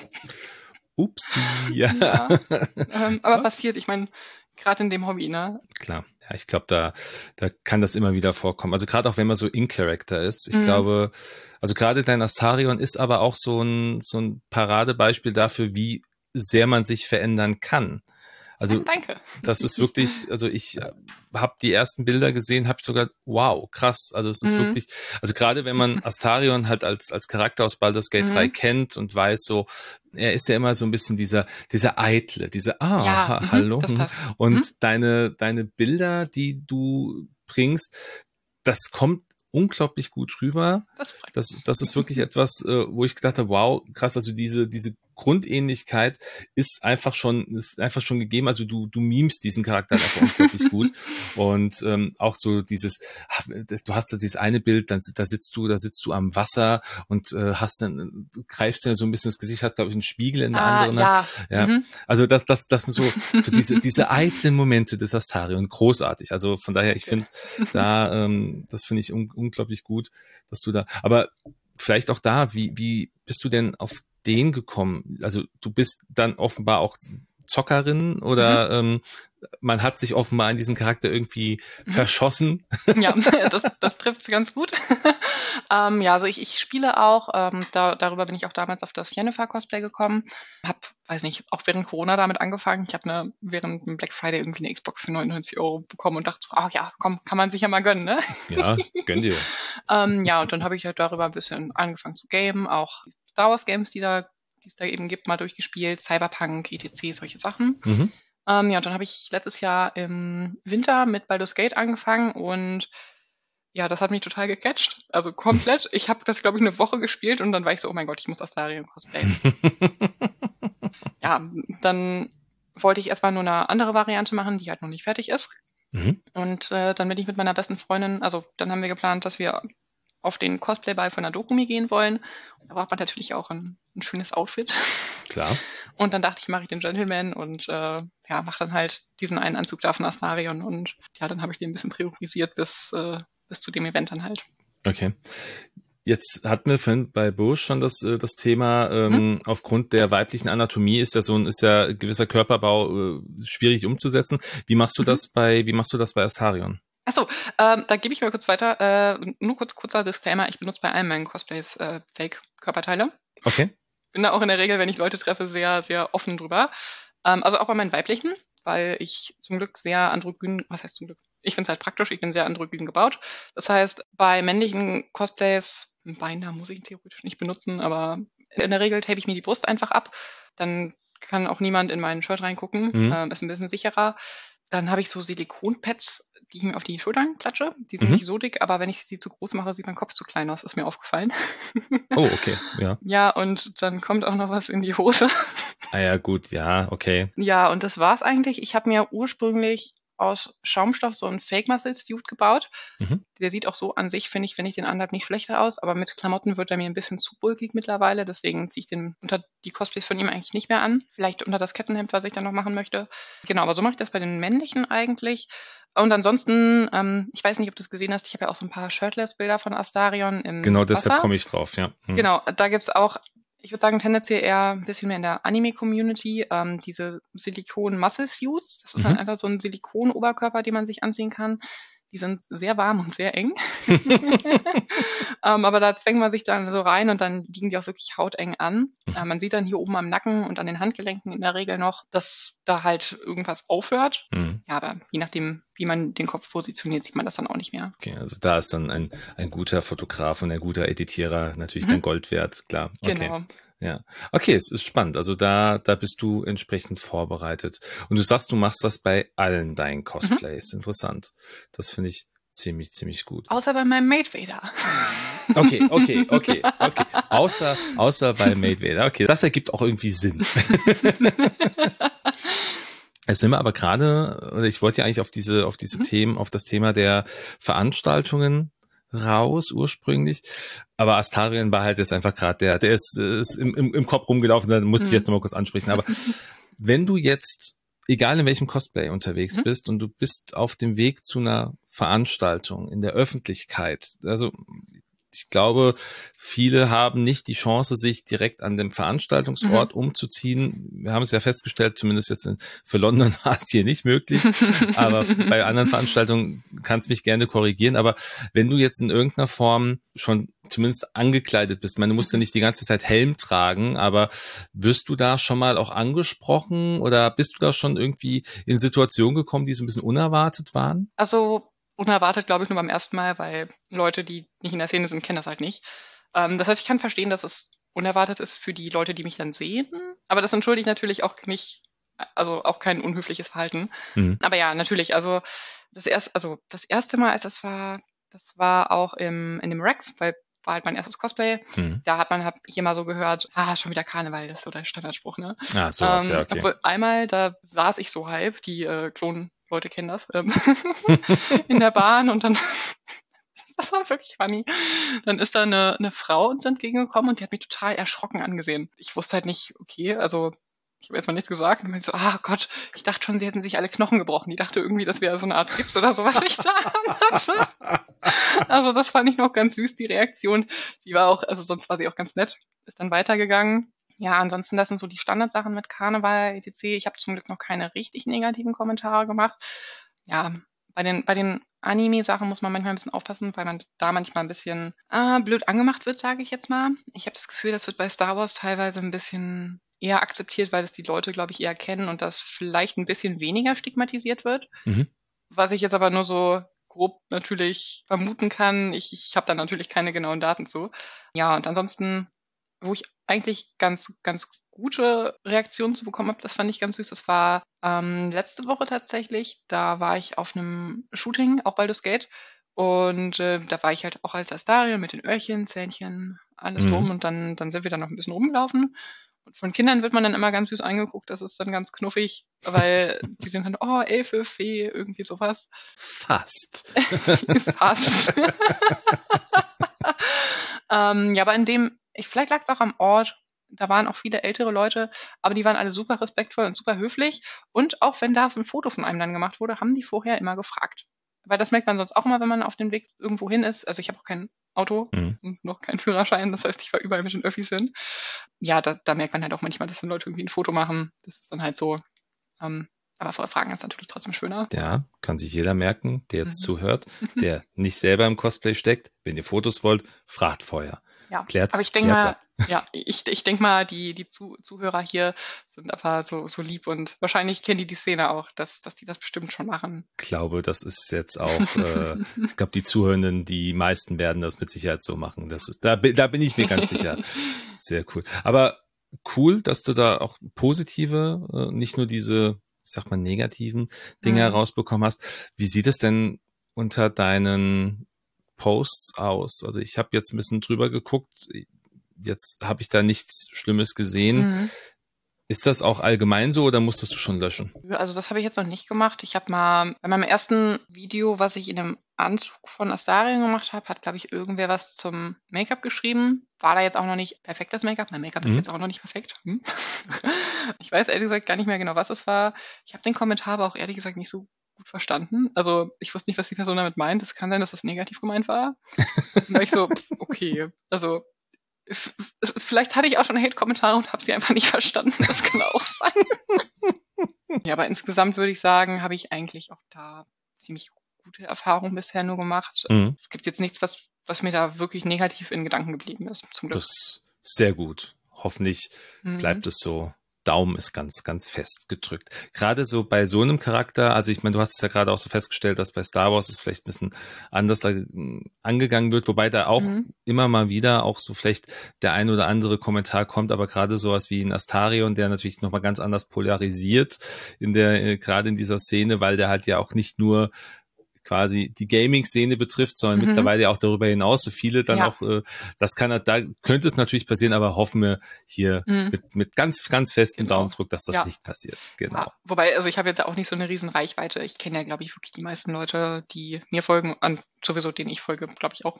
Upsi, ja. ja ähm, aber passiert, ich meine, gerade in dem Hobby, ne? Klar, ja, ich glaube, da, da kann das immer wieder vorkommen. Also gerade auch wenn man so in-Character ist. Ich Mhm. glaube, also gerade dein Astarion ist aber auch so ein, so ein Paradebeispiel dafür, wie sehr man sich verändern kann. Also Danke. das ist wirklich, also ich habe die ersten Bilder gesehen, habe ich sogar, wow, krass. Also es ist Mhm. wirklich, also gerade wenn man Astarion halt als als Charakter aus Baldur's Gate Mhm. drei kennt und weiß so, er ist ja immer so ein bisschen dieser dieser eitle, diese ah, Ja, ha, mhm, hallo. das hm. passt. Und Mhm. deine deine Bilder, die du bringst, das kommt unglaublich gut rüber. Das freut Das, mich. das ist wirklich etwas, äh, wo ich gedacht habe, wow, krass, also diese, diese Grundähnlichkeit ist einfach schon, ist einfach schon gegeben. Also du, du memest diesen Charakter einfach unglaublich gut. Und ähm, auch so dieses, ach, das, du hast da dieses eine Bild, dann, da sitzt du, da sitzt du am Wasser und äh, hast dann, du greifst dir so ein bisschen ins Gesicht, hast, glaube ich, einen Spiegel in der Ah, anderen Hand. ja. Ja. Mhm. Also das, das, das sind so, so diese, diese eitlen Momente des Astarion. Großartig. Also von daher, ich finde da, ähm, das finde ich un unglaublich gut, dass du da, aber vielleicht auch da, wie, wie bist du denn auf den gekommen? Also du bist dann offenbar auch Zockerin oder Mhm. ähm, man hat sich offenbar in diesen Charakter irgendwie Mhm. verschossen? Ja, das, das trifft es ganz gut. ähm, ja, also ich, ich spiele auch, ähm, da, darüber bin ich auch damals auf das Yennefer-Cosplay gekommen. Hab, weiß nicht, auch während Corona damit angefangen. Ich habe ne, während dem Black Friday irgendwie eine Xbox für neunundneunzig Euro bekommen und dachte so, ach ja, komm, kann man sich ja mal gönnen, ne? Ja, gönn dir. ähm, ja, und dann habe ich halt darüber ein bisschen angefangen zu gamen, auch die Star Wars Games, die da, die es da eben gibt, mal durchgespielt, Cyberpunk, et cetera, solche Sachen. Mhm. Ähm, ja, und dann habe ich letztes Jahr im Winter mit Baldur's Gate angefangen und ja, das hat mich total gecatcht. Also komplett. Ich habe das, glaube ich, eine Woche gespielt und dann war ich so, oh mein Gott, ich muss Astarion cosplayen. Ja, dann wollte ich erstmal nur eine andere Variante machen, die halt noch nicht fertig ist. Mhm. Und äh, dann bin ich mit meiner besten Freundin, also dann haben wir geplant, dass wir auf den Cosplay-Ball von der Dokumi gehen wollen. Da braucht man natürlich auch ein, ein schönes Outfit. Klar. Und dann dachte ich, mache ich den Gentleman und äh, ja, mache dann halt diesen einen Anzug da von Astarion. Und ja, dann habe ich den ein bisschen priorisiert bis, äh, bis zu dem Event dann halt. Okay. Jetzt hatten wir vorhin bei Bush schon das, äh, das Thema, Mhm. ähm, aufgrund der weiblichen Anatomie ist ja so ein, ist ja ein gewisser Körperbau äh, schwierig umzusetzen. Wie machst du Mhm. das bei, wie machst du das bei Astarion? Achso, ähm, da gebe ich mal kurz weiter. Äh, nur kurz kurzer Disclaimer, ich benutze bei allen meinen Cosplays äh, Fake-Körperteile. Okay. Bin da auch in der Regel, wenn ich Leute treffe, sehr, sehr offen drüber. Ähm, also auch bei meinen weiblichen, weil ich zum Glück sehr androgyn, was heißt zum Glück? Ich finde es halt praktisch, ich bin sehr androgyn gebaut. Das heißt, bei männlichen Cosplays, ein Binder muss ich theoretisch nicht benutzen, aber in der Regel tape ich mir die Brust einfach ab. Dann kann auch niemand in meinen Shirt reingucken. Mhm. Ähm, ist ein bisschen sicherer. Dann habe ich so Silikonpads, die ich mir auf die Schultern klatsche. Die sind Mhm. nicht so dick, aber wenn ich sie zu groß mache, sieht mein Kopf zu klein aus, ist mir aufgefallen. Oh, okay. Ja. Ja, und dann kommt auch noch was in die Hose. Ah ja, gut, ja, okay. Ja, und das war's eigentlich. Ich habe mir ursprünglich aus Schaumstoff so einen Fake Muscle Suit gebaut. Mhm. Der sieht auch so an sich, finde ich, wenn ich den anhabe, nicht schlechter aus, aber mit Klamotten wird er mir ein bisschen zu bulkig mittlerweile, deswegen ziehe ich den unter die Cosplays von ihm eigentlich nicht mehr an. Vielleicht unter das Kettenhemd, was ich dann noch machen möchte. Genau, aber so mache ich das bei den männlichen eigentlich. Und ansonsten, ähm, ich weiß nicht, ob du es gesehen hast, ich habe ja auch so ein paar Shirtless-Bilder von Astarion Genau im deshalb Wasser. komme ich drauf, ja. Mhm. Genau, da gibt's auch, ich würde sagen, tendenziell eher ein bisschen mehr in der Anime-Community, ähm, diese Silikon-Muscle-Suits. Das ist dann Mhm. einfach so ein Silikon-Oberkörper, den man sich anziehen kann. Die sind sehr warm und sehr eng. ähm, aber da zwängt man sich dann so rein und dann liegen die auch wirklich hauteng an. Äh, man sieht dann hier oben am Nacken und an den Handgelenken in der Regel noch, dass da halt irgendwas aufhört. Mhm. Ja, aber je nachdem, wie man den Kopf positioniert, sieht man das dann auch nicht mehr. Okay, also da ist dann ein, ein guter Fotograf und ein guter Editierer natürlich Mhm. dann Gold wert, klar. Okay. Genau. Ja. Okay, es ist spannend. Also da, da bist du entsprechend vorbereitet. Und du sagst, du machst das bei allen deinen Mhm. Cosplays. Interessant. Das finde ich ziemlich, ziemlich gut. Außer bei meinem Maid Vader. Okay, okay, okay, okay. Außer, außer bei Maid Vader. Okay, das ergibt auch irgendwie Sinn. Es sind wir aber gerade, oder ich wollte ja eigentlich auf diese, auf diese Mhm. Themen, auf das Thema der Veranstaltungen raus ursprünglich. Aber Astarion war halt jetzt einfach gerade der, der ist, ist im, im, im Kopf rumgelaufen, dann musste ich Mhm. jetzt nochmal kurz ansprechen. Aber wenn du jetzt, egal in welchem Cosplay unterwegs Mhm. bist und du bist auf dem Weg zu einer Veranstaltung in der Öffentlichkeit, also ich glaube, viele haben nicht die Chance, sich direkt an dem Veranstaltungsort Mhm. umzuziehen. Wir haben es ja festgestellt, zumindest jetzt in, für London war es hier nicht möglich, aber bei anderen Veranstaltungen kannst mich gerne korrigieren. Aber wenn du jetzt in irgendeiner Form schon zumindest angekleidet bist, ich meine, du musst ja nicht die ganze Zeit Helm tragen, aber wirst du da schon mal auch angesprochen oder bist du da schon irgendwie in Situationen gekommen, die so ein bisschen unerwartet waren? Also unerwartet, glaube ich, nur beim ersten Mal, weil Leute, die nicht in der Szene sind, kennen das halt nicht. Ähm, das heißt, ich kann verstehen, dass es unerwartet ist für die Leute, die mich dann sehen. Aber das entschuldigt natürlich auch nicht, also auch kein unhöfliches Verhalten. Mhm. Aber ja, natürlich, also das erste, also das erste Mal, als das war, Das war auch im, in dem Rex, weil war halt mein erstes Cosplay. Mhm. Da hat man halt hier mal so gehört, ah, schon wieder Karneval, das ist so der Standardspruch, ne? Ah, sowas, ähm, ja, okay. Obwohl einmal, da saß ich so halb, die äh, Klon-Leute kennen das, ähm, in der Bahn und dann, das war wirklich funny. Dann ist da eine, eine Frau uns entgegengekommen und die hat mich total erschrocken angesehen. Ich wusste halt nicht, okay, also ich habe erstmal nichts gesagt und meinte so, ah Gott, ich dachte schon, sie hätten sich alle Knochen gebrochen. Die dachte irgendwie, das wäre so eine Art Gips oder so, was ich da hatte. Also das fand ich noch ganz süß, die Reaktion. Die war auch, also sonst war sie auch ganz nett. Ist dann weitergegangen. Ja, ansonsten, das sind so die Standardsachen mit Karneval, et cetera. Ich habe zum Glück noch keine richtig negativen Kommentare gemacht. Ja, bei den, bei den Anime-Sachen muss man manchmal ein bisschen aufpassen, weil man da manchmal ein bisschen äh, blöd angemacht wird, sage ich jetzt mal. Ich habe das Gefühl, das wird bei Star Wars teilweise ein bisschen eher akzeptiert, weil es die Leute, glaube ich, eher kennen und das vielleicht ein bisschen weniger stigmatisiert wird. Mhm. Was ich jetzt aber nur so grob natürlich vermuten kann. Ich, ich habe da natürlich keine genauen Daten zu. Ja, und ansonsten, wo ich eigentlich ganz, ganz gute Reaktionen zu bekommen habe, das fand ich ganz süß. Das war ähm, letzte Woche tatsächlich. Da war ich auf einem Shooting, auch Baldur's Gate. Und äh, da war ich halt auch als Astarion mit den Öhrchen, Zähnchen, alles mhm. drum. Und dann, dann sind wir da noch ein bisschen rumgelaufen. Und von Kindern wird man dann immer ganz süß angeguckt. Das ist dann ganz knuffig, weil die sind dann, oh, Elfe, Fee, irgendwie sowas. Fast. Fast. ähm, ja, aber in dem, ich, vielleicht lag es auch am Ort, da waren auch viele ältere Leute, aber die waren alle super respektvoll und super höflich. Und auch wenn da ein Foto von einem dann gemacht wurde, haben die vorher immer gefragt. Weil das merkt man sonst auch immer, wenn man auf dem Weg irgendwo hin ist. Also ich habe auch kein Auto mhm. und noch keinen Führerschein. Das heißt, ich war überall mit den Öffis hin. Ja, da, da merkt man halt auch manchmal, dass dann Leute irgendwie ein Foto machen. Das ist dann halt so. Ähm, aber vorher fragen ist natürlich trotzdem schöner. Ja, kann sich jeder merken, der jetzt mhm. zuhört, der nicht selber im Cosplay steckt. Wenn ihr Fotos wollt, fragt vorher. Ja, klärt's, aber ich denke mal, ja, ich, ich denke mal, die, die Zu- Zuhörer hier sind aber so, so lieb und wahrscheinlich kennen die die Szene auch, dass, dass die das bestimmt schon machen. Ich glaube, das ist jetzt auch, äh, ich glaube, die Zuhörenden, die meisten werden das mit Sicherheit so machen. Das ist, da, da bin ich mir ganz sicher. Sehr cool. Aber cool, dass du da auch positive, äh, nicht nur diese, ich sag mal, negativen Dinge mhm. herausbekommen hast. Wie sieht es denn unter deinen Posts aus? Also ich habe jetzt ein bisschen drüber geguckt. Jetzt habe ich da nichts Schlimmes gesehen. Mhm. Ist das auch allgemein so oder musstest du schon löschen? Also das habe ich jetzt noch nicht gemacht. Ich habe mal bei meinem ersten Video, was ich in einem Anzug von Astarion gemacht habe, hat, glaube ich, irgendwer was zum Make-up geschrieben. War da jetzt auch noch nicht perfekt, das Make-up. Mein Make-up mhm. ist jetzt auch noch nicht perfekt. Hm? Ich weiß ehrlich gesagt gar nicht mehr genau, was es war. Ich habe den Kommentar aber auch ehrlich gesagt nicht so gut verstanden. Also ich wusste nicht, was die Person damit meint. Es kann sein, dass das negativ gemeint war. Und da war ich so, okay, also vielleicht hatte ich auch schon Hate-Kommentare und habe sie einfach nicht verstanden. Das kann auch sein. Ja, aber insgesamt würde ich sagen, habe ich eigentlich auch da ziemlich gute Erfahrungen bisher nur gemacht. Mhm. Es gibt jetzt nichts, was, was mir da wirklich negativ in Gedanken geblieben ist, zum Glück. Das ist sehr gut. Hoffentlich mhm. bleibt es so. Daumen ist ganz, ganz fest gedrückt. Gerade so bei so einem Charakter, also ich meine, du hast es ja gerade auch so festgestellt, dass bei Star Wars es vielleicht ein bisschen anders da angegangen wird, wobei da auch mhm. immer mal wieder auch so vielleicht der ein oder andere Kommentar kommt, aber gerade sowas wie ein Astarion, der natürlich nochmal ganz anders polarisiert in der, gerade in dieser Szene, weil der halt ja auch nicht nur quasi die Gaming-Szene betrifft, sondern mhm. mittlerweile ja auch darüber hinaus, so viele dann ja. auch, äh, das kann, da könnte es natürlich passieren, aber hoffen wir hier mhm. mit, mit ganz, ganz festem genau. Daumendruck, dass das ja. nicht passiert. Genau. Ja. Wobei, also ich habe jetzt auch nicht so eine riesen Reichweite. Ich kenne ja, glaube ich, wirklich die meisten Leute, die mir folgen, an sowieso denen ich folge, glaube ich auch.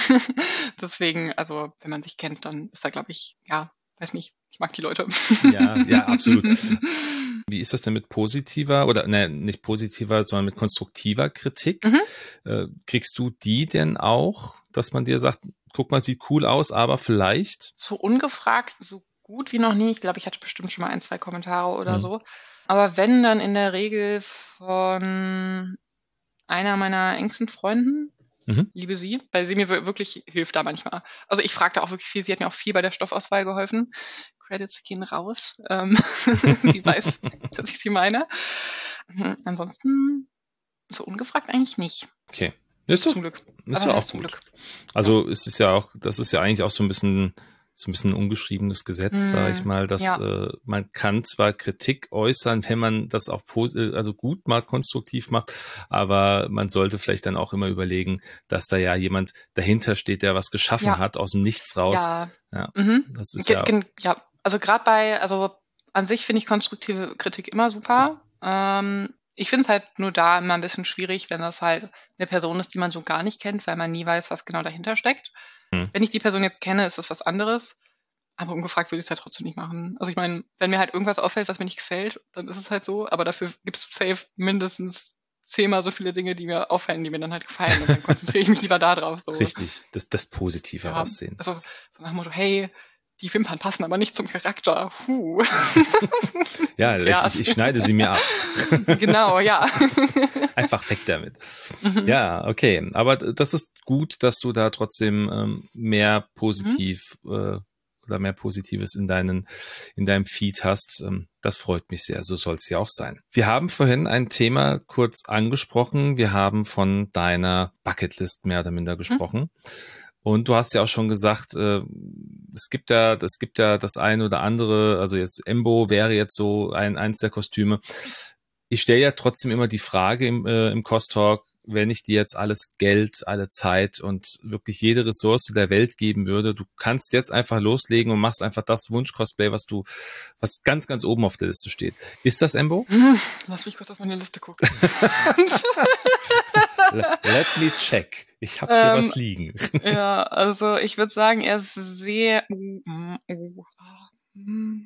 Deswegen, also wenn man sich kennt, dann ist da, glaube ich, ja, weiß nicht, ich mag die Leute. Ja, ja, absolut. Wie ist das denn mit positiver oder ne, nicht positiver, sondern mit konstruktiver Kritik? Mhm. Äh, kriegst du die denn auch, dass man dir sagt, guck mal, sieht cool aus, aber vielleicht? So ungefragt, so gut wie noch nie. Ich glaube, ich hatte bestimmt schon mal ein, zwei Kommentare oder mhm. so. Aber wenn, dann in der Regel von einer meiner engsten Freunden. Mhm. Liebe sie, weil sie mir wirklich hilft da manchmal. Also ich frage da auch wirklich viel. Sie hat mir auch viel bei der Stoffauswahl geholfen. Credits gehen raus. Ähm, sie weiß, dass ich sie meine. Ansonsten so ungefragt eigentlich nicht. Okay. Ist zum Glück. Ist ja auch gut. Glück. Also ja. es ist ja auch, das ist ja eigentlich auch so ein bisschen so ein bisschen ein ungeschriebenes Gesetz, sage ich Mm, mal, dass ja, äh, man kann zwar Kritik äußern, wenn man das auch pos- äh, also gut macht, konstruktiv macht, aber man sollte vielleicht dann auch immer überlegen, dass da ja jemand dahinter steht, der was geschaffen ja, hat, aus dem Nichts raus. ja. Ja, Mhm. das ist Ge ja, gen ja, also gerade bei, also an sich finde ich konstruktive Kritik immer super. Ähm, ich finde es halt nur da immer ein bisschen schwierig, wenn das halt eine Person ist, die man so gar nicht kennt, weil man nie weiß, was genau dahinter steckt. hm, Wenn ich die Person jetzt kenne, ist das was anderes. Aber ungefragt würde ich es halt trotzdem nicht machen. Also ich meine, wenn mir halt irgendwas auffällt, was mir nicht gefällt, dann ist es halt so. Aber dafür gibt es safe mindestens zehnmal so viele Dinge, die mir auffallen, die mir dann halt gefallen. Und dann konzentriere ich mich lieber da drauf. So, richtig, das, das Positive ja, heraussehen. also so nach dem Motto, hey, die Wimpern passen aber nicht zum Charakter. Huh. Ja, Who ich, ich, ich cares? schneide sie mir ab. Genau, ja. Einfach weg damit. Mhm. Ja, okay. Aber das ist gut, dass du da trotzdem ähm, mehr Mhm. positiv äh, oder mehr Positives in deinen in deinem Feed hast. Ähm, das freut mich sehr. So soll es ja auch sein. Wir haben vorhin ein Thema kurz angesprochen. Wir haben von deiner Bucketlist mehr oder minder Mhm. gesprochen. Und du hast ja auch schon gesagt, äh, es gibt ja, es gibt ja das eine oder andere, also jetzt Embo wäre jetzt so ein eins der Kostüme. Ich stelle ja trotzdem immer die Frage im, äh, im Cost-Talk, wenn ich dir jetzt alles Geld, alle Zeit und wirklich jede Ressource der Welt geben würde, du kannst jetzt einfach loslegen und machst einfach das Wunsch-Cosplay, was du, was ganz, ganz oben auf der Liste steht. Ist das Embo? Hm, Lass mich kurz auf meine Liste gucken. Let me check. Ich habe hier ähm, was liegen. ja, also ich würde sagen, er ist sehr. Uh, mm, uh, ah, mm.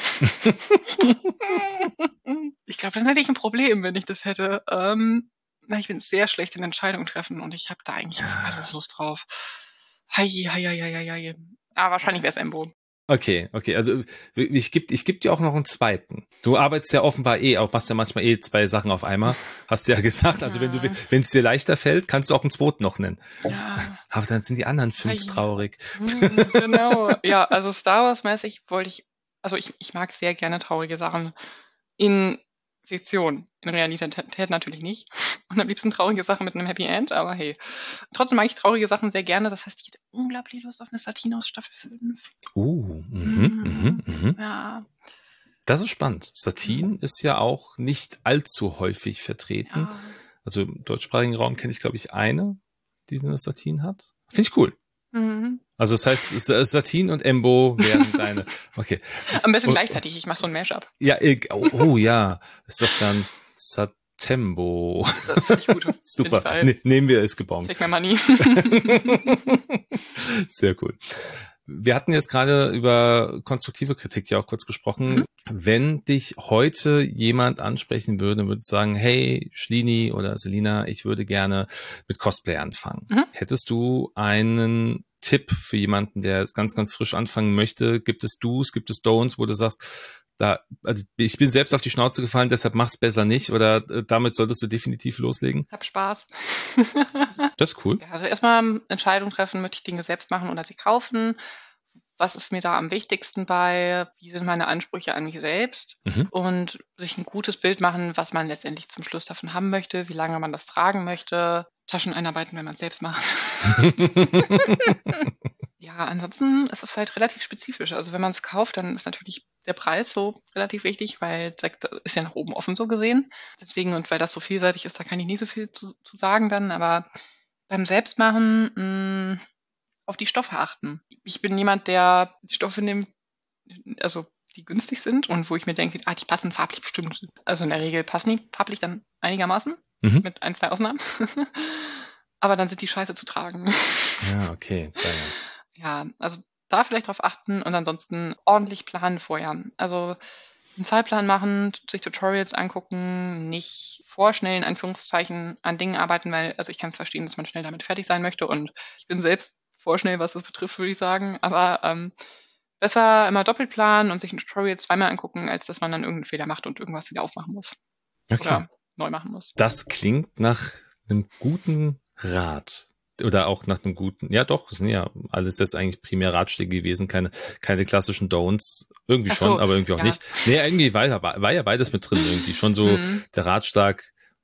Ich glaube, dann hätte ich ein Problem, wenn ich das hätte. Ähm, na, ich bin sehr schlecht in Entscheidungen treffen und ich habe da eigentlich auf alles Lust drauf. Hei, hei, hei, hei, hei. Ah, wahrscheinlich wäre es Embo. Okay, okay. Also ich gebe ich geb dir auch noch einen zweiten. Du arbeitest ja offenbar eh auch, machst ja manchmal eh zwei Sachen auf einmal, hast du ja gesagt. Also wenn du, Hm, wenn es dir leichter fällt, kannst du auch einen zweiten noch nennen. ja, Aber dann sind die anderen fünf hei. traurig. Hm, genau. Ja, also Star Wars-mäßig wollte ich, also ich, ich mag sehr gerne traurige Sachen. In Fiktion. In Realität natürlich nicht. Und am liebsten traurige Sachen mit einem Happy End, aber hey. Trotzdem mag ich traurige Sachen sehr gerne. Das heißt, ich hätte unglaublich Lust auf eine Satine aus Staffel fünf. Uh, mhm, Hm, mhm, mhm. ja, Das ist spannend. hm, Satin ist ja auch nicht allzu häufig vertreten. ja. Also im deutschsprachigen Raum kenne ich, glaube ich, eine, die eine Satin hat. Finde ich cool. Mhm. Also das heißt, S- Satin und Embo wären deine. Okay. Am besten Und, gleichzeitig. Ich mache so ein Mashup. ja, ich- oh, oh ja. Ist das dann Satembo? Das finde ich gut. Finde ich Super. geil. Ne, nehmen wir es gebongt. Take my money. Sehr cool. Wir hatten jetzt gerade über konstruktive Kritik ja auch kurz gesprochen. Mhm. Wenn dich heute jemand ansprechen würde, würde sagen, hey, Schlini oder Selina, ich würde gerne mit Cosplay anfangen. Mhm. Hättest du einen Tipp für jemanden, der ganz, ganz frisch anfangen möchte? Gibt es Do's, gibt es Don'ts, wo du sagst, da, also ich bin selbst auf die Schnauze gefallen, deshalb mach's besser nicht oder äh, damit solltest du definitiv loslegen? Hab Spaß. Das ist cool. Ja, also erstmal Entscheidung treffen, möchte ich Dinge selbst machen oder sie kaufen? Was ist mir da am wichtigsten bei? Wie sind meine Ansprüche an mich selbst? Mhm. Und sich ein gutes Bild machen, was man letztendlich zum Schluss davon haben möchte, wie lange man das tragen möchte. Taschen einarbeiten, wenn man es selbst macht. Ja, ansonsten ist es halt relativ spezifisch. Also wenn man es kauft, dann ist natürlich der Preis so relativ wichtig, weil da ist ja nach oben offen so gesehen. Deswegen, und weil das so vielseitig ist, da kann ich nicht so viel zu, zu sagen dann. Aber beim Selbstmachen mh, auf die Stoffe achten. Ich bin jemand, der die Stoffe nimmt, also die günstig sind und wo ich mir denke, ah, die passen farblich bestimmt. Also in der Regel passen die farblich dann einigermaßen, Mhm. mit ein, zwei Ausnahmen. Aber dann sind die scheiße zu tragen. Ja, okay. Daher. Ja, also da vielleicht drauf achten und ansonsten ordentlich planen vorher. Also einen Zeitplan machen, sich Tutorials angucken, nicht vorschnell in Anführungszeichen an Dingen arbeiten, weil, also ich kann es verstehen, dass man schnell damit fertig sein möchte und ich bin selbst vorschnell, was das betrifft, würde ich sagen. Aber ähm, besser immer doppelt planen und sich ein Tutorial zweimal angucken, als dass man dann irgendeinen Fehler macht und irgendwas wieder aufmachen muss Okay. oder neu machen muss. Das klingt nach einem guten Rat. Oder auch nach einem guten, ja doch, es sind ja alles jetzt eigentlich primär Ratschläge gewesen, keine, keine klassischen Don'ts. Irgendwie Ach schon, so, aber irgendwie auch ja. nicht. Nee, irgendwie war, ja- war ja beides mit drin irgendwie. Schon so Hm, der Ratschlag,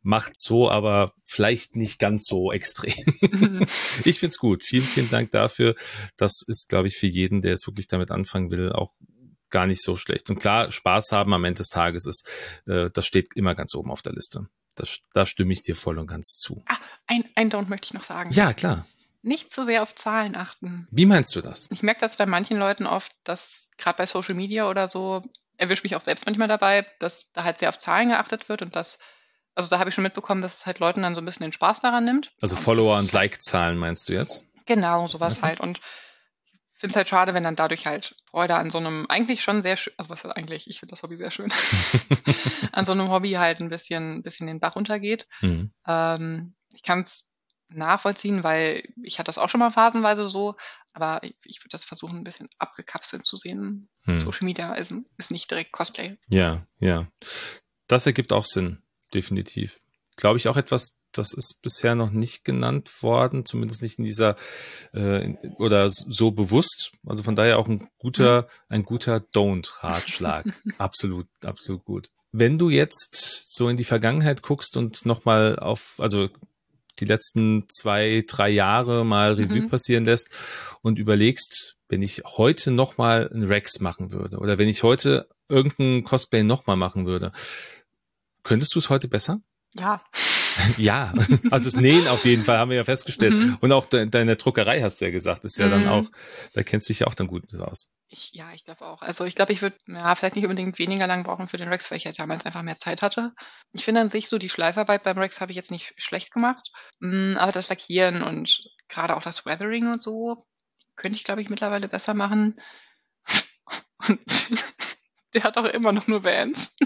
macht so, aber vielleicht nicht ganz so extrem. Ich find's gut. Vielen, vielen Dank dafür. Das ist, glaube ich, für jeden, der jetzt wirklich damit anfangen will, auch gar nicht so schlecht. Und klar, Spaß haben am Ende des Tages ist, äh, das steht immer ganz oben auf der Liste. Das, da stimme ich dir voll und ganz zu. Ah, ein, ein Don't möchte ich noch sagen. Ja, klar. Nicht zu sehr auf Zahlen achten. Wie meinst du das? Ich merke das bei manchen Leuten oft, dass gerade bei Social Media oder so, erwische mich auch selbst manchmal dabei, dass da halt sehr auf Zahlen geachtet wird und das, also da habe ich schon mitbekommen, dass es halt Leuten dann so ein bisschen den Spaß daran nimmt. Also Und Follower das und ist halt, Like-Zahlen meinst du jetzt? genau, sowas Okay. halt. Und ich finde es halt schade, wenn dann dadurch halt Freude an so einem eigentlich schon sehr schön, also was ist eigentlich, ich finde das Hobby sehr schön, an so einem Hobby halt ein bisschen, bisschen den Bach runtergeht. Mhm. Ähm, ich kann es nachvollziehen, weil ich hatte das auch schon mal phasenweise so, aber ich, ich würde das versuchen, ein bisschen abgekapselt zu sehen. Hm. Social Media ist, ist nicht direkt Cosplay. Ja, ja. Das ergibt auch Sinn, definitiv. Glaube ich auch etwas, das ist bisher noch nicht genannt worden, zumindest nicht in dieser äh, oder so bewusst. Also von daher auch ein guter, Mhm. ein guter Don't-Ratschlag. Absolut, absolut gut. Wenn du jetzt so in die Vergangenheit guckst und nochmal auf, also die letzten zwei, drei Jahre mal Revue Mhm. passieren lässt und überlegst, wenn ich heute nochmal einen Rex machen würde oder wenn ich heute irgendein Cosplay nochmal machen würde, könntest du es heute besser? Ja. Ja, also das Nähen auf jeden Fall haben wir ja festgestellt. Mhm. Und auch de deine Druckerei hast du ja gesagt, ist ja dann Mhm. auch, da kennst du dich ja auch dann gut mit aus. Ich, ja, ich glaube auch. Also ich glaube, ich würde ja, vielleicht nicht unbedingt weniger lang brauchen für den Rex, weil ich halt damals einfach mehr Zeit hatte. Ich finde an sich so die Schleifarbeit beim Rex habe ich jetzt nicht schlecht gemacht. Mm, aber das Lackieren und gerade auch das Weathering und so könnte ich, glaube ich, mittlerweile besser machen. Und der hat auch immer noch nur Vans.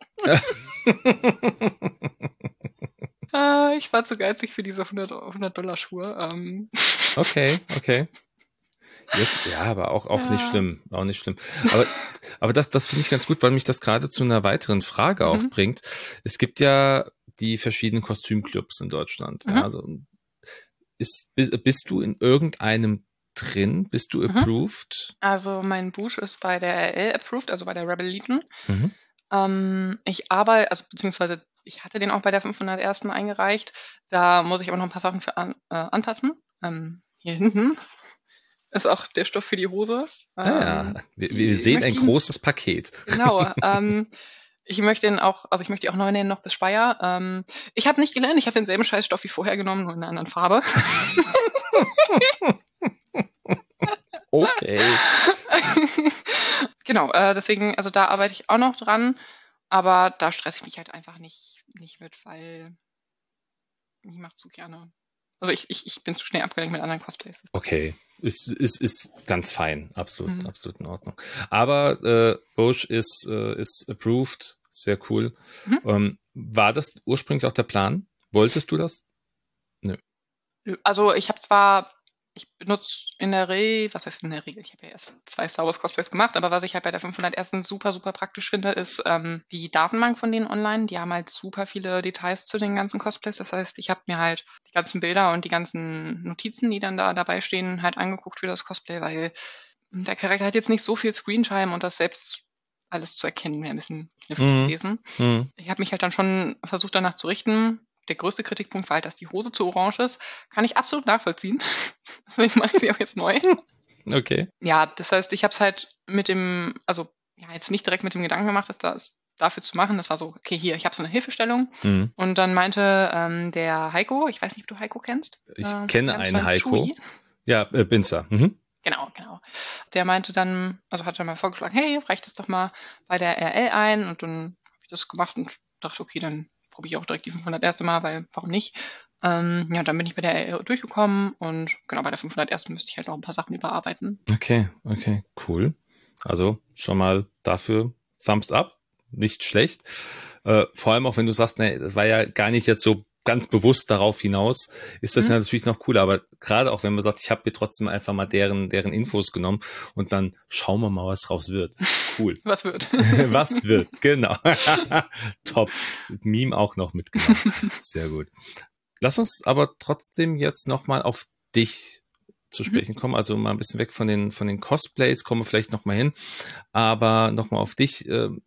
Ah, ich war zu geizig für diese hundert Dollar Schuhe. Ähm. Okay, okay. Jetzt, ja, aber auch, auch Ja. nicht schlimm, auch nicht schlimm. Aber, aber das, das finde ich ganz gut, weil mich das gerade zu einer weiteren Frage auch Mhm. bringt. Es gibt ja die verschiedenen Kostümclubs in Deutschland. Mhm. Ja, also ist, bist, bist du in irgendeinem drin? Bist du Mhm. approved? Also mein Busch ist bei der R L approved, also bei der Rebel Legion. Mhm. Ähm, ich arbeite, also beziehungsweise ich hatte den auch bei der fünfhundertersten eingereicht. Da muss ich aber noch ein paar Sachen für an, äh, anpassen. Ähm, hier hinten ist auch der Stoff für die Hose. Ah ja, Ähm, wir, wir die sehen ein möchte ich, großes Paket. genau. Ähm, ich möchte den auch, also ich möchte die auch neu nähen, noch bis Speyer. Ähm, ich habe nicht gelernt, ich habe denselben Scheißstoff wie vorher genommen, nur in einer anderen Farbe. Okay. Genau, äh, deswegen, also da arbeite ich auch noch dran, aber da stresse ich mich halt einfach nicht, nicht mit, weil ich mache zu gerne. Also ich, ich, ich bin zu schnell abgelenkt mit anderen Cosplays. Okay, ist, ist, ist ganz fein, absolut, Mhm. absolut in Ordnung. Aber äh, Bosch ist, äh, ist approved, sehr cool. Mhm. Ähm, war das ursprünglich auch der Plan? Wolltest du das? Nö. Also ich habe zwar, ich benutze in der Regel, was heißt in der Regel, ich habe ja erst zwei Star Wars Cosplays gemacht, aber was ich halt bei der fünfhundertersten super, super praktisch finde, ist ähm, die Datenbank von denen online. Die haben halt super viele Details zu den ganzen Cosplays. Das heißt, ich habe mir halt die ganzen Bilder und die ganzen Notizen, die dann da dabei stehen, halt angeguckt für das Cosplay, weil der Charakter hat jetzt nicht so viel Screentime und das selbst alles zu erkennen wäre ein bisschen knifflig Mhm. gewesen. Mhm. Ich habe mich halt dann schon versucht, danach zu richten. Der größte Kritikpunkt war halt, dass die Hose zu orange ist. Kann ich absolut nachvollziehen. Deswegen mache ich sie auch jetzt neu. Okay. Ja, das heißt, ich habe es halt mit dem, also ja, jetzt nicht direkt mit dem Gedanken gemacht, das, das dafür zu machen. Das war so, okay, hier, ich habe so eine Hilfestellung. Mhm. Und dann meinte ähm, der Heiko, ich weiß nicht, ob du Heiko kennst. Ich äh, kenne wir haben einen zwei Heiko. Chui. Ja, äh, Binzer. Mhm. Genau, genau. Der meinte dann, also hat er mal vorgeschlagen, hey, reich das doch mal bei der R L ein. Und dann habe ich das gemacht und dachte, okay, dann probiere ich auch direkt die fünfhundert erste Mal, weil warum nicht? Ähm, ja, dann bin ich bei der R L durchgekommen und genau, bei der fünfhundert ersten müsste ich halt noch ein paar Sachen überarbeiten. Okay, okay, cool. Also schon mal dafür Thumbs up, nicht schlecht. Äh, vor allem auch wenn du sagst, ne, das war ja gar nicht jetzt so ganz bewusst darauf hinaus, ist das Mhm. ja natürlich noch cooler. Aber gerade auch wenn man sagt, ich habe mir trotzdem einfach mal deren deren Infos genommen und dann schauen wir mal, was draus wird. Cool. Was wird? Was wird, genau. Top. Meme auch noch mitgenommen. Sehr gut. Lass uns aber trotzdem jetzt nochmal auf dich zu sprechen kommen. Also mal ein bisschen weg von den, von den Cosplays, kommen wir vielleicht nochmal hin. Aber nochmal auf dich.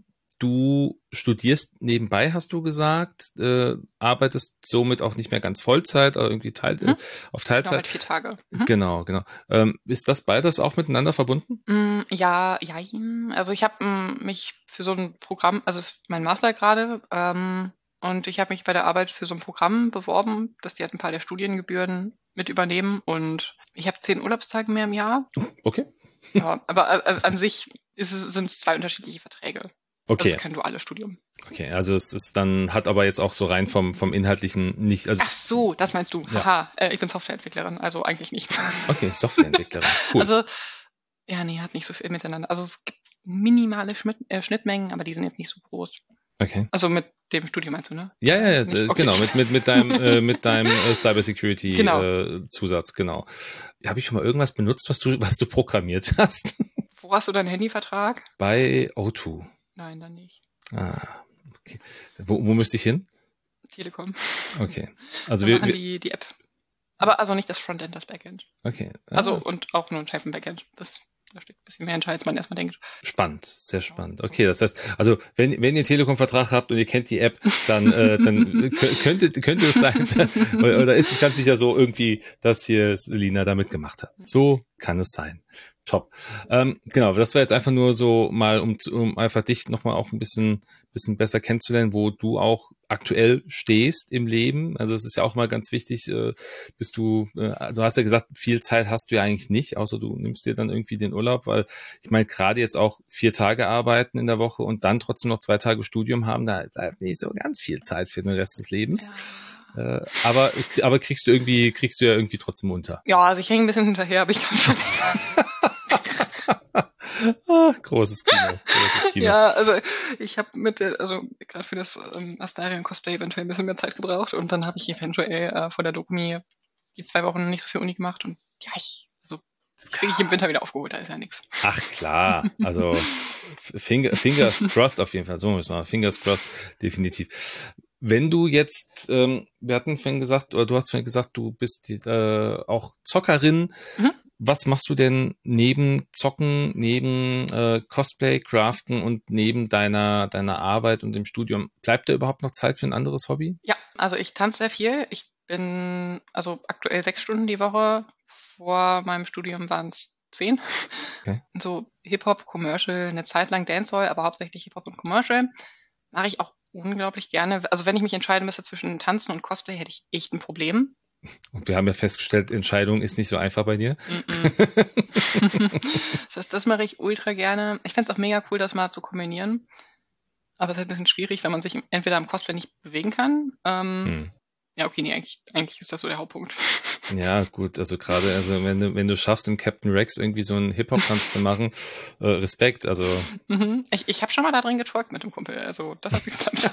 du studierst nebenbei, hast du gesagt, äh, arbeitest somit auch nicht mehr ganz Vollzeit, aber irgendwie teil, Mhm. äh, auf Ich Teilzeit. arbeite vier Tage. Mhm. Genau, genau. Ähm, ist das beides auch miteinander verbunden? Mm, Ja, jein. Also ich habe mich für so ein Programm, also es ist mein Master gerade, ähm, und ich habe mich bei der Arbeit für so ein Programm beworben, dass die halt ein paar der Studiengebühren mit übernehmen und ich habe zehn Urlaubstage mehr im Jahr. Okay. Ja, aber äh, an sich sind es zwei unterschiedliche Verträge. Also es Okay, ist kein duales Studium. okay. Also es ist dann, hat aber jetzt auch so rein vom, vom Inhaltlichen nicht, also Ach so, das meinst du. ja, Haha, äh, ich bin Softwareentwicklerin, also eigentlich nicht. okay, Softwareentwicklerin. Cool. Also, ja, nee, hat nicht so viel miteinander. Also es gibt minimale Schmitt, äh, Schnittmengen, aber die sind jetzt nicht so groß. Okay. Also mit dem Studium meinst du, ne? Ja, ja, ja, Nicht? äh, Okay. genau, mit, mit, mit deinem, äh, mit deinem äh, Cybersecurity Genau. äh, Zusatz, genau. Habe ich schon mal irgendwas benutzt, was du, was du programmiert hast? Wo hast du deinen Handyvertrag? Bei O zwei. Nein, dann nicht. Ah, okay. Wo, wo müsste ich hin? Telekom. Okay. Also Wir wir, machen wir die, die App. Aber also nicht das Frontend, das Backend. okay. Ah, Also und auch nur ein Teil vom Backend. Das, da steckt ein bisschen mehr hinter, als man erstmal denkt. spannend, sehr spannend. Okay, das heißt, also wenn, wenn ihr einen Telekom-Vertrag habt und ihr kennt die App, dann, äh, dann kö- könnte, könnte es sein, oder, oder ist es ganz sicher so irgendwie, dass hier Selina da mitgemacht hat. So kann es sein. Top. Ähm, genau, das war jetzt einfach nur so mal, um, zu- um einfach dich nochmal auch ein bisschen, bisschen besser kennenzulernen, wo du auch aktuell stehst im Leben. Also es ist ja auch mal ganz wichtig, äh, bist du, äh, du hast ja gesagt, viel Zeit hast du ja eigentlich nicht, außer du nimmst dir dann irgendwie den Urlaub, weil ich meine, gerade jetzt auch vier Tage arbeiten in der Woche und dann trotzdem noch zwei Tage Studium haben, da bleibt nicht so ganz viel Zeit für den Rest des Lebens. Ja. Äh, aber, aber kriegst du irgendwie, kriegst du ja irgendwie trotzdem unter. Ja, also ich hänge ein bisschen hinterher, aber ich kann schon. Ach, großes Kino, großes Kino. Ja, also ich habe mit der, also gerade für das ähm, Astarion-Cosplay eventuell ein bisschen mehr Zeit gebraucht und dann habe ich eventuell äh, vor der Dokumi die zwei Wochen nicht so viel Uni gemacht und ja, ich, also das kriege ich im Winter wieder aufgeholt, da ist ja nichts. Ach klar, also Finger, Fingers crossed auf jeden Fall, so müssen wir, Fingers crossed, definitiv. Wenn du jetzt, ähm, wir hatten vorhin gesagt, oder du hast vorhin gesagt, du bist die, äh, auch Zockerin. Mhm. Was machst du denn neben Zocken, neben äh, Cosplay, Craften und neben deiner, deiner Arbeit und dem Studium? Bleibt da überhaupt noch Zeit für ein anderes Hobby? Ja, also ich tanze sehr viel. Ich bin also aktuell sechs Stunden die Woche. Vor meinem Studium waren es zehn. Okay. So Hip-Hop, Commercial, eine Zeit lang Dancehall, aber hauptsächlich Hip-Hop und Commercial. Mache ich auch unglaublich gerne. Also wenn ich mich entscheiden müsste zwischen Tanzen und Cosplay, hätte ich echt ein Problem. Und wir haben ja festgestellt, Entscheidung ist nicht so einfach bei dir. Mm-mm. Das heißt, das mache ich ultra gerne. Ich fände es auch mega cool, das mal zu kombinieren. Aber es ist halt ein bisschen schwierig, wenn man sich entweder am Cosplay nicht bewegen kann. Ähm, Hm. Ja, okay, nee, eigentlich, eigentlich ist das so der Hauptpunkt. Ja, gut, also gerade, also wenn du, wenn du schaffst, im Captain Rex irgendwie so einen Hip-Hop-Tanz zu machen, äh, Respekt, also. Mhm. Ich, ich habe schon mal da drin getwerkt mit dem Kumpel, also das hat geklappt.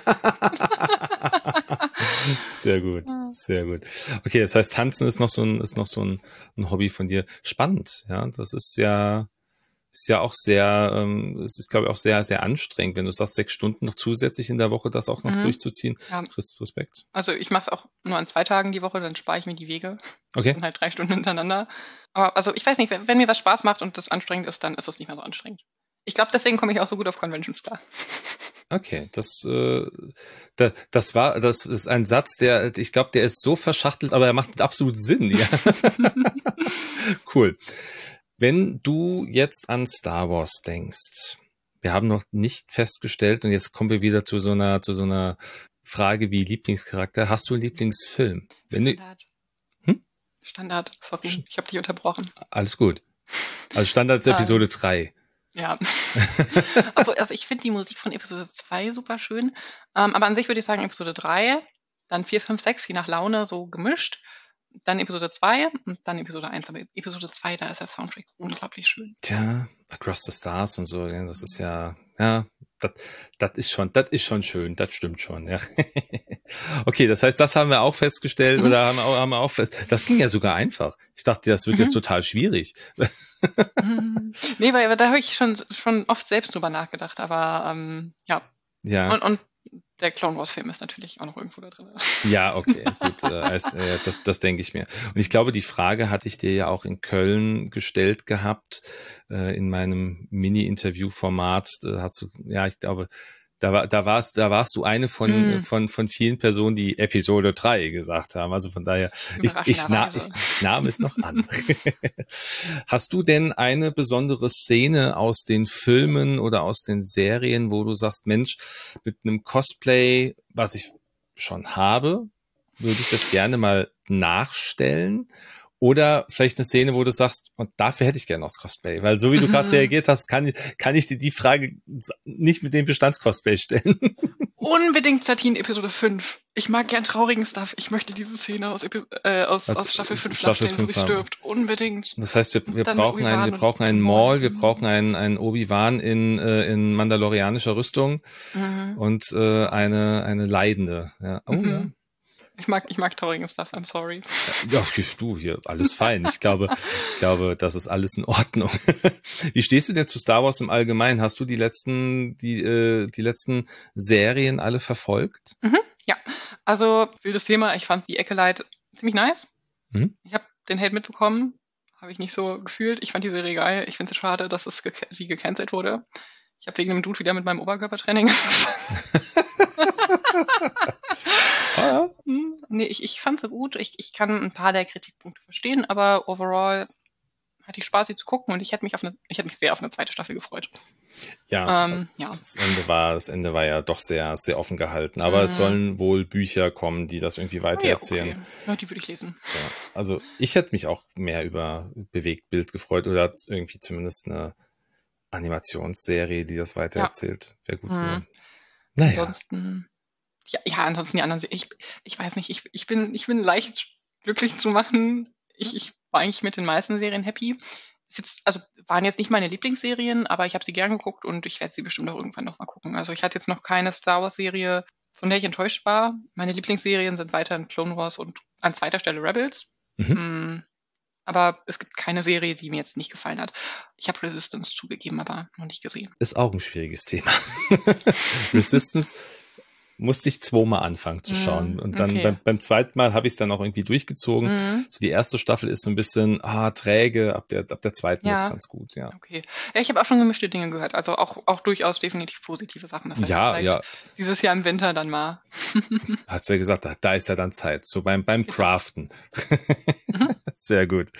Sehr gut, sehr gut. Okay, das heißt, Tanzen ist noch so ein, ist noch so ein, ein Hobby von dir. Spannend, ja. Das ist ja, ist ja auch sehr, ähm, es ist, glaube ich, auch sehr, sehr anstrengend, wenn du sagst, sechs Stunden noch zusätzlich in der Woche das auch noch Mhm. durchzuziehen. Ja. Respekt. Also ich mache es auch nur an zwei Tagen die Woche, dann spare ich mir die Wege. Okay. Und halt drei Stunden hintereinander. Aber also ich weiß nicht, wenn, wenn mir was Spaß macht und das anstrengend ist, dann ist das nicht mehr so anstrengend. Ich glaube, deswegen komme ich auch so gut auf Conventions klar. Okay, das, äh, da, das war, das ist ein Satz, der, ich glaube, der ist so verschachtelt, aber er macht absolut Sinn, ja. Cool. Wenn du jetzt an Star Wars denkst, wir haben noch nicht festgestellt, und jetzt kommen wir wieder zu so einer, zu so einer Frage wie Lieblingscharakter. Hast du einen Lieblingsfilm? Wenn du, Standard. hm? Standard, sorry, ich habe dich unterbrochen. Alles gut. Also Standard ist Episode Ähm, drei. Ja. Obwohl, also ich finde die Musik von Episode zwei super schön. Ähm, aber an sich würde ich sagen Episode drei, dann vier, fünf, sechs, je nach Laune so gemischt. Dann Episode zwei und dann Episode eins. Aber Episode zwei, da ist der Soundtrack unglaublich schön. Tja, Across the Stars und so, ja, das ist ja, ja, das, das ist schon, das ist schon schön, das stimmt schon, ja. Okay, das heißt, das haben wir auch festgestellt, Mhm. oder haben wir auch, haben wir auch fest, das ging ja sogar einfach. Ich dachte, das wird Mhm. jetzt total schwierig. Mhm. Nee, weil da habe ich schon, schon oft selbst drüber nachgedacht, aber ähm, ja. Ja. Und, und der Clone Wars Film ist natürlich auch noch irgendwo da drin. Ja, okay, gut, äh, als, äh, das, das denke ich mir. Und ich glaube, die Frage hatte ich dir ja auch in Köln gestellt gehabt, äh, in meinem Mini-Interview-Format. Da hast du, ja, ich glaube, Da, war, da, warst, da warst du eine von, mm. von, von vielen Personen, die Episode drei gesagt haben. Also von daher, ich, ich, na, ich, ich nahm es noch an. Hast du denn eine besondere Szene aus den Filmen oder aus den Serien, wo du sagst, Mensch, mit einem Cosplay, was ich schon habe, würde ich das gerne mal nachstellen? Oder vielleicht eine Szene, wo du sagst, und dafür hätte ich gerne noch das Cosplay. Weil so wie du mhm. gerade reagiert hast, kann, kann ich dir die Frage nicht mit dem Bestands-Cosplay stellen. Unbedingt Satine Episode fünf. Ich mag gern traurigen Stuff. Ich möchte diese Szene aus, Epi äh, aus, aus Staffel fünf nachstellen, wo sie stirbt. Unbedingt. Das heißt, wir, wir brauchen einen, wir brauchen einen Maul, wir brauchen einen, einen Obi-Wan in, äh, in mandalorianischer Rüstung mhm. und äh, eine, eine Leidende. Ja. Oh, mhm. ja. Ich mag, ich mag traurigen Stuff, I'm sorry. Ja, du, hier, alles fein. Ich glaube, ich glaube, das ist alles in Ordnung. Wie stehst du denn zu Star Wars im Allgemeinen? Hast du die letzten, die, äh, die letzten Serien alle verfolgt? Mhm, ja, also, wildes Thema. Ich fand die Acolyte ziemlich nice. Mhm. Ich habe den Hate mitbekommen. Habe ich nicht so gefühlt. Ich fand die Serie geil. Ich finde es schade, dass es ge- sie gecancelt wurde. Ich habe wegen einem Dude wieder mit meinem Oberkörpertraining Ah, ja. Nee, ich, ich fand sie gut. Ich, ich kann ein paar der Kritikpunkte verstehen, aber overall hatte ich Spaß, sie zu gucken und ich hätte mich auf eine, ich hätte mich sehr auf eine zweite Staffel gefreut. Ja, ähm, ja. Das Ende war, das Ende war ja doch sehr, sehr offen gehalten. Aber mhm. es sollen wohl Bücher kommen, die das irgendwie weitererzählen. Oh ja, okay. Ja, die würde ich lesen. Ja, also ich hätte mich auch mehr über Bewegtbild gefreut oder irgendwie zumindest eine Animationsserie, die das weitererzählt. Ja. Wäre gut mhm. geworden. Naja. Ansonsten, ja, ja, ansonsten die anderen, ich, ich weiß nicht, ich, ich bin, ich bin leicht glücklich zu machen. Ich, ich war eigentlich mit den meisten Serien happy. Ist jetzt, also waren jetzt nicht meine Lieblingsserien, aber ich habe sie gern geguckt und ich werde sie bestimmt auch irgendwann noch mal gucken. Also ich hatte jetzt noch keine Star Wars Serie, von der ich enttäuscht war. Meine Lieblingsserien sind weiterhin Clone Wars und an zweiter Stelle Rebels. Mhm. Mm, aber es gibt keine Serie, die mir jetzt nicht gefallen hat. Ich habe Resistance zugegeben, aber noch nicht gesehen. Ist auch ein schwieriges Thema. Resistance musste ich zweimal anfangen zu schauen. Mm, und dann okay. beim, beim zweiten Mal habe ich es dann auch irgendwie durchgezogen. Mm. So die erste Staffel ist so ein bisschen ah, träge, ab der, ab der zweiten ja. wird's ganz gut, ja. Okay. Ja, ich habe auch schon gemischte Dinge gehört, also auch, auch durchaus definitiv positive Sachen. Das heißt, ja, ja. dieses Jahr im Winter dann mal. Hast du ja gesagt, da, da ist ja dann Zeit. So beim, beim okay. Craften. mhm. Sehr gut.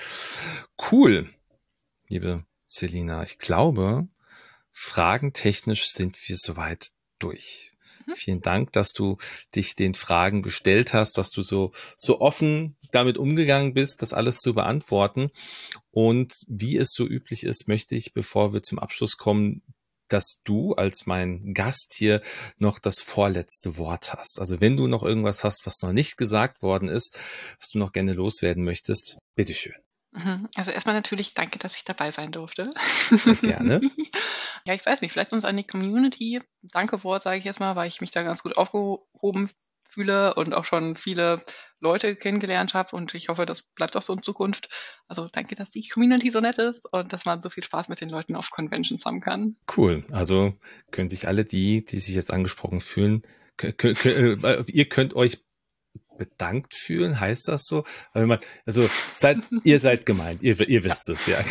Cool, liebe Selina. Ich glaube, fragentechnisch sind wir soweit durch. Vielen Dank, dass du dich den Fragen gestellt hast, dass du so, so offen damit umgegangen bist, das alles zu beantworten. Und wie es so üblich ist, möchte ich, bevor wir zum Abschluss kommen, dass du als mein Gast hier noch das vorletzte Wort hast. Also wenn du noch irgendwas hast, was noch nicht gesagt worden ist, was du noch gerne loswerden möchtest, bitteschön. Also erstmal natürlich danke, dass ich dabei sein durfte. Sehr gerne. Ja, ich weiß nicht, vielleicht uns an die Community. Danke-Wort sage ich erstmal, weil ich mich da ganz gut aufgehoben fühle und auch schon viele Leute kennengelernt habe und ich hoffe, das bleibt auch so in Zukunft. Also danke, dass die Community so nett ist und dass man so viel Spaß mit den Leuten auf Conventions haben kann. Cool. Also können sich alle die, die sich jetzt angesprochen fühlen, k- k- k- ihr könnt euch bedankt fühlen, heißt das so? Wenn man, also seid, ihr seid gemeint, ihr, ihr wisst ja. es, ja.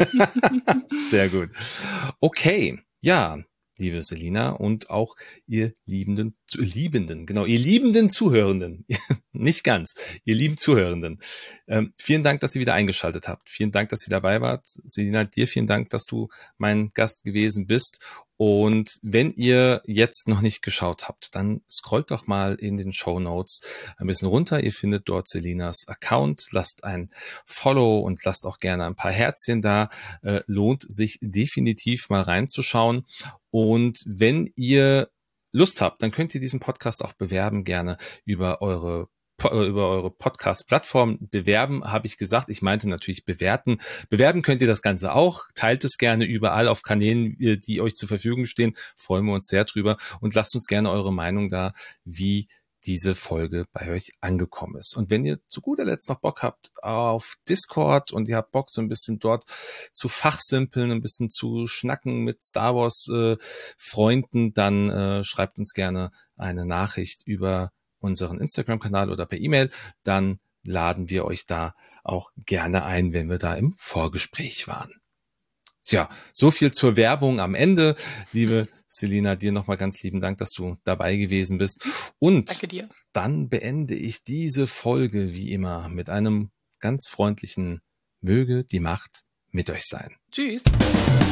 Sehr gut. Okay, ja, liebe Selina und auch ihr liebenden, liebenden, genau, ihr liebenden Zuhörenden, nicht ganz, ihr lieben Zuhörenden. Ähm, vielen Dank, dass ihr wieder eingeschaltet habt. Vielen Dank, dass ihr dabei wart. Selina, dir vielen Dank, dass du mein Gast gewesen bist. Und wenn ihr jetzt noch nicht geschaut habt, dann scrollt doch mal in den Shownotes ein bisschen runter. Ihr findet dort Selinas Account. Lasst ein Follow und lasst auch gerne ein paar Herzchen da. Äh, lohnt sich definitiv mal reinzuschauen. Und wenn ihr Lust habt, dann könnt ihr diesen Podcast auch bewerben, gerne über eure über eure Podcast-Plattform. Bewerben, habe ich gesagt. Ich meinte natürlich bewerten. Bewerben könnt ihr das Ganze auch. Teilt es gerne überall auf Kanälen, die euch zur Verfügung stehen. Freuen wir uns sehr drüber. Und lasst uns gerne eure Meinung da, wie diese Folge bei euch angekommen ist. Und wenn ihr zu guter Letzt noch Bock habt auf Discord und ihr habt Bock, so ein bisschen dort zu fachsimpeln, ein bisschen zu schnacken mit Star Wars äh, Freunden, dann äh, schreibt uns gerne eine Nachricht über unseren Instagram-Kanal oder per E-Mail, dann laden wir euch da auch gerne ein, wenn wir da im Vorgespräch waren. Ja, so viel zur Werbung am Ende. Liebe Selina, dir nochmal ganz lieben Dank, dass du dabei gewesen bist. Und Danke dir. Dann beende ich diese Folge wie immer mit einem ganz freundlichen Möge die Macht mit euch sein. Tschüss.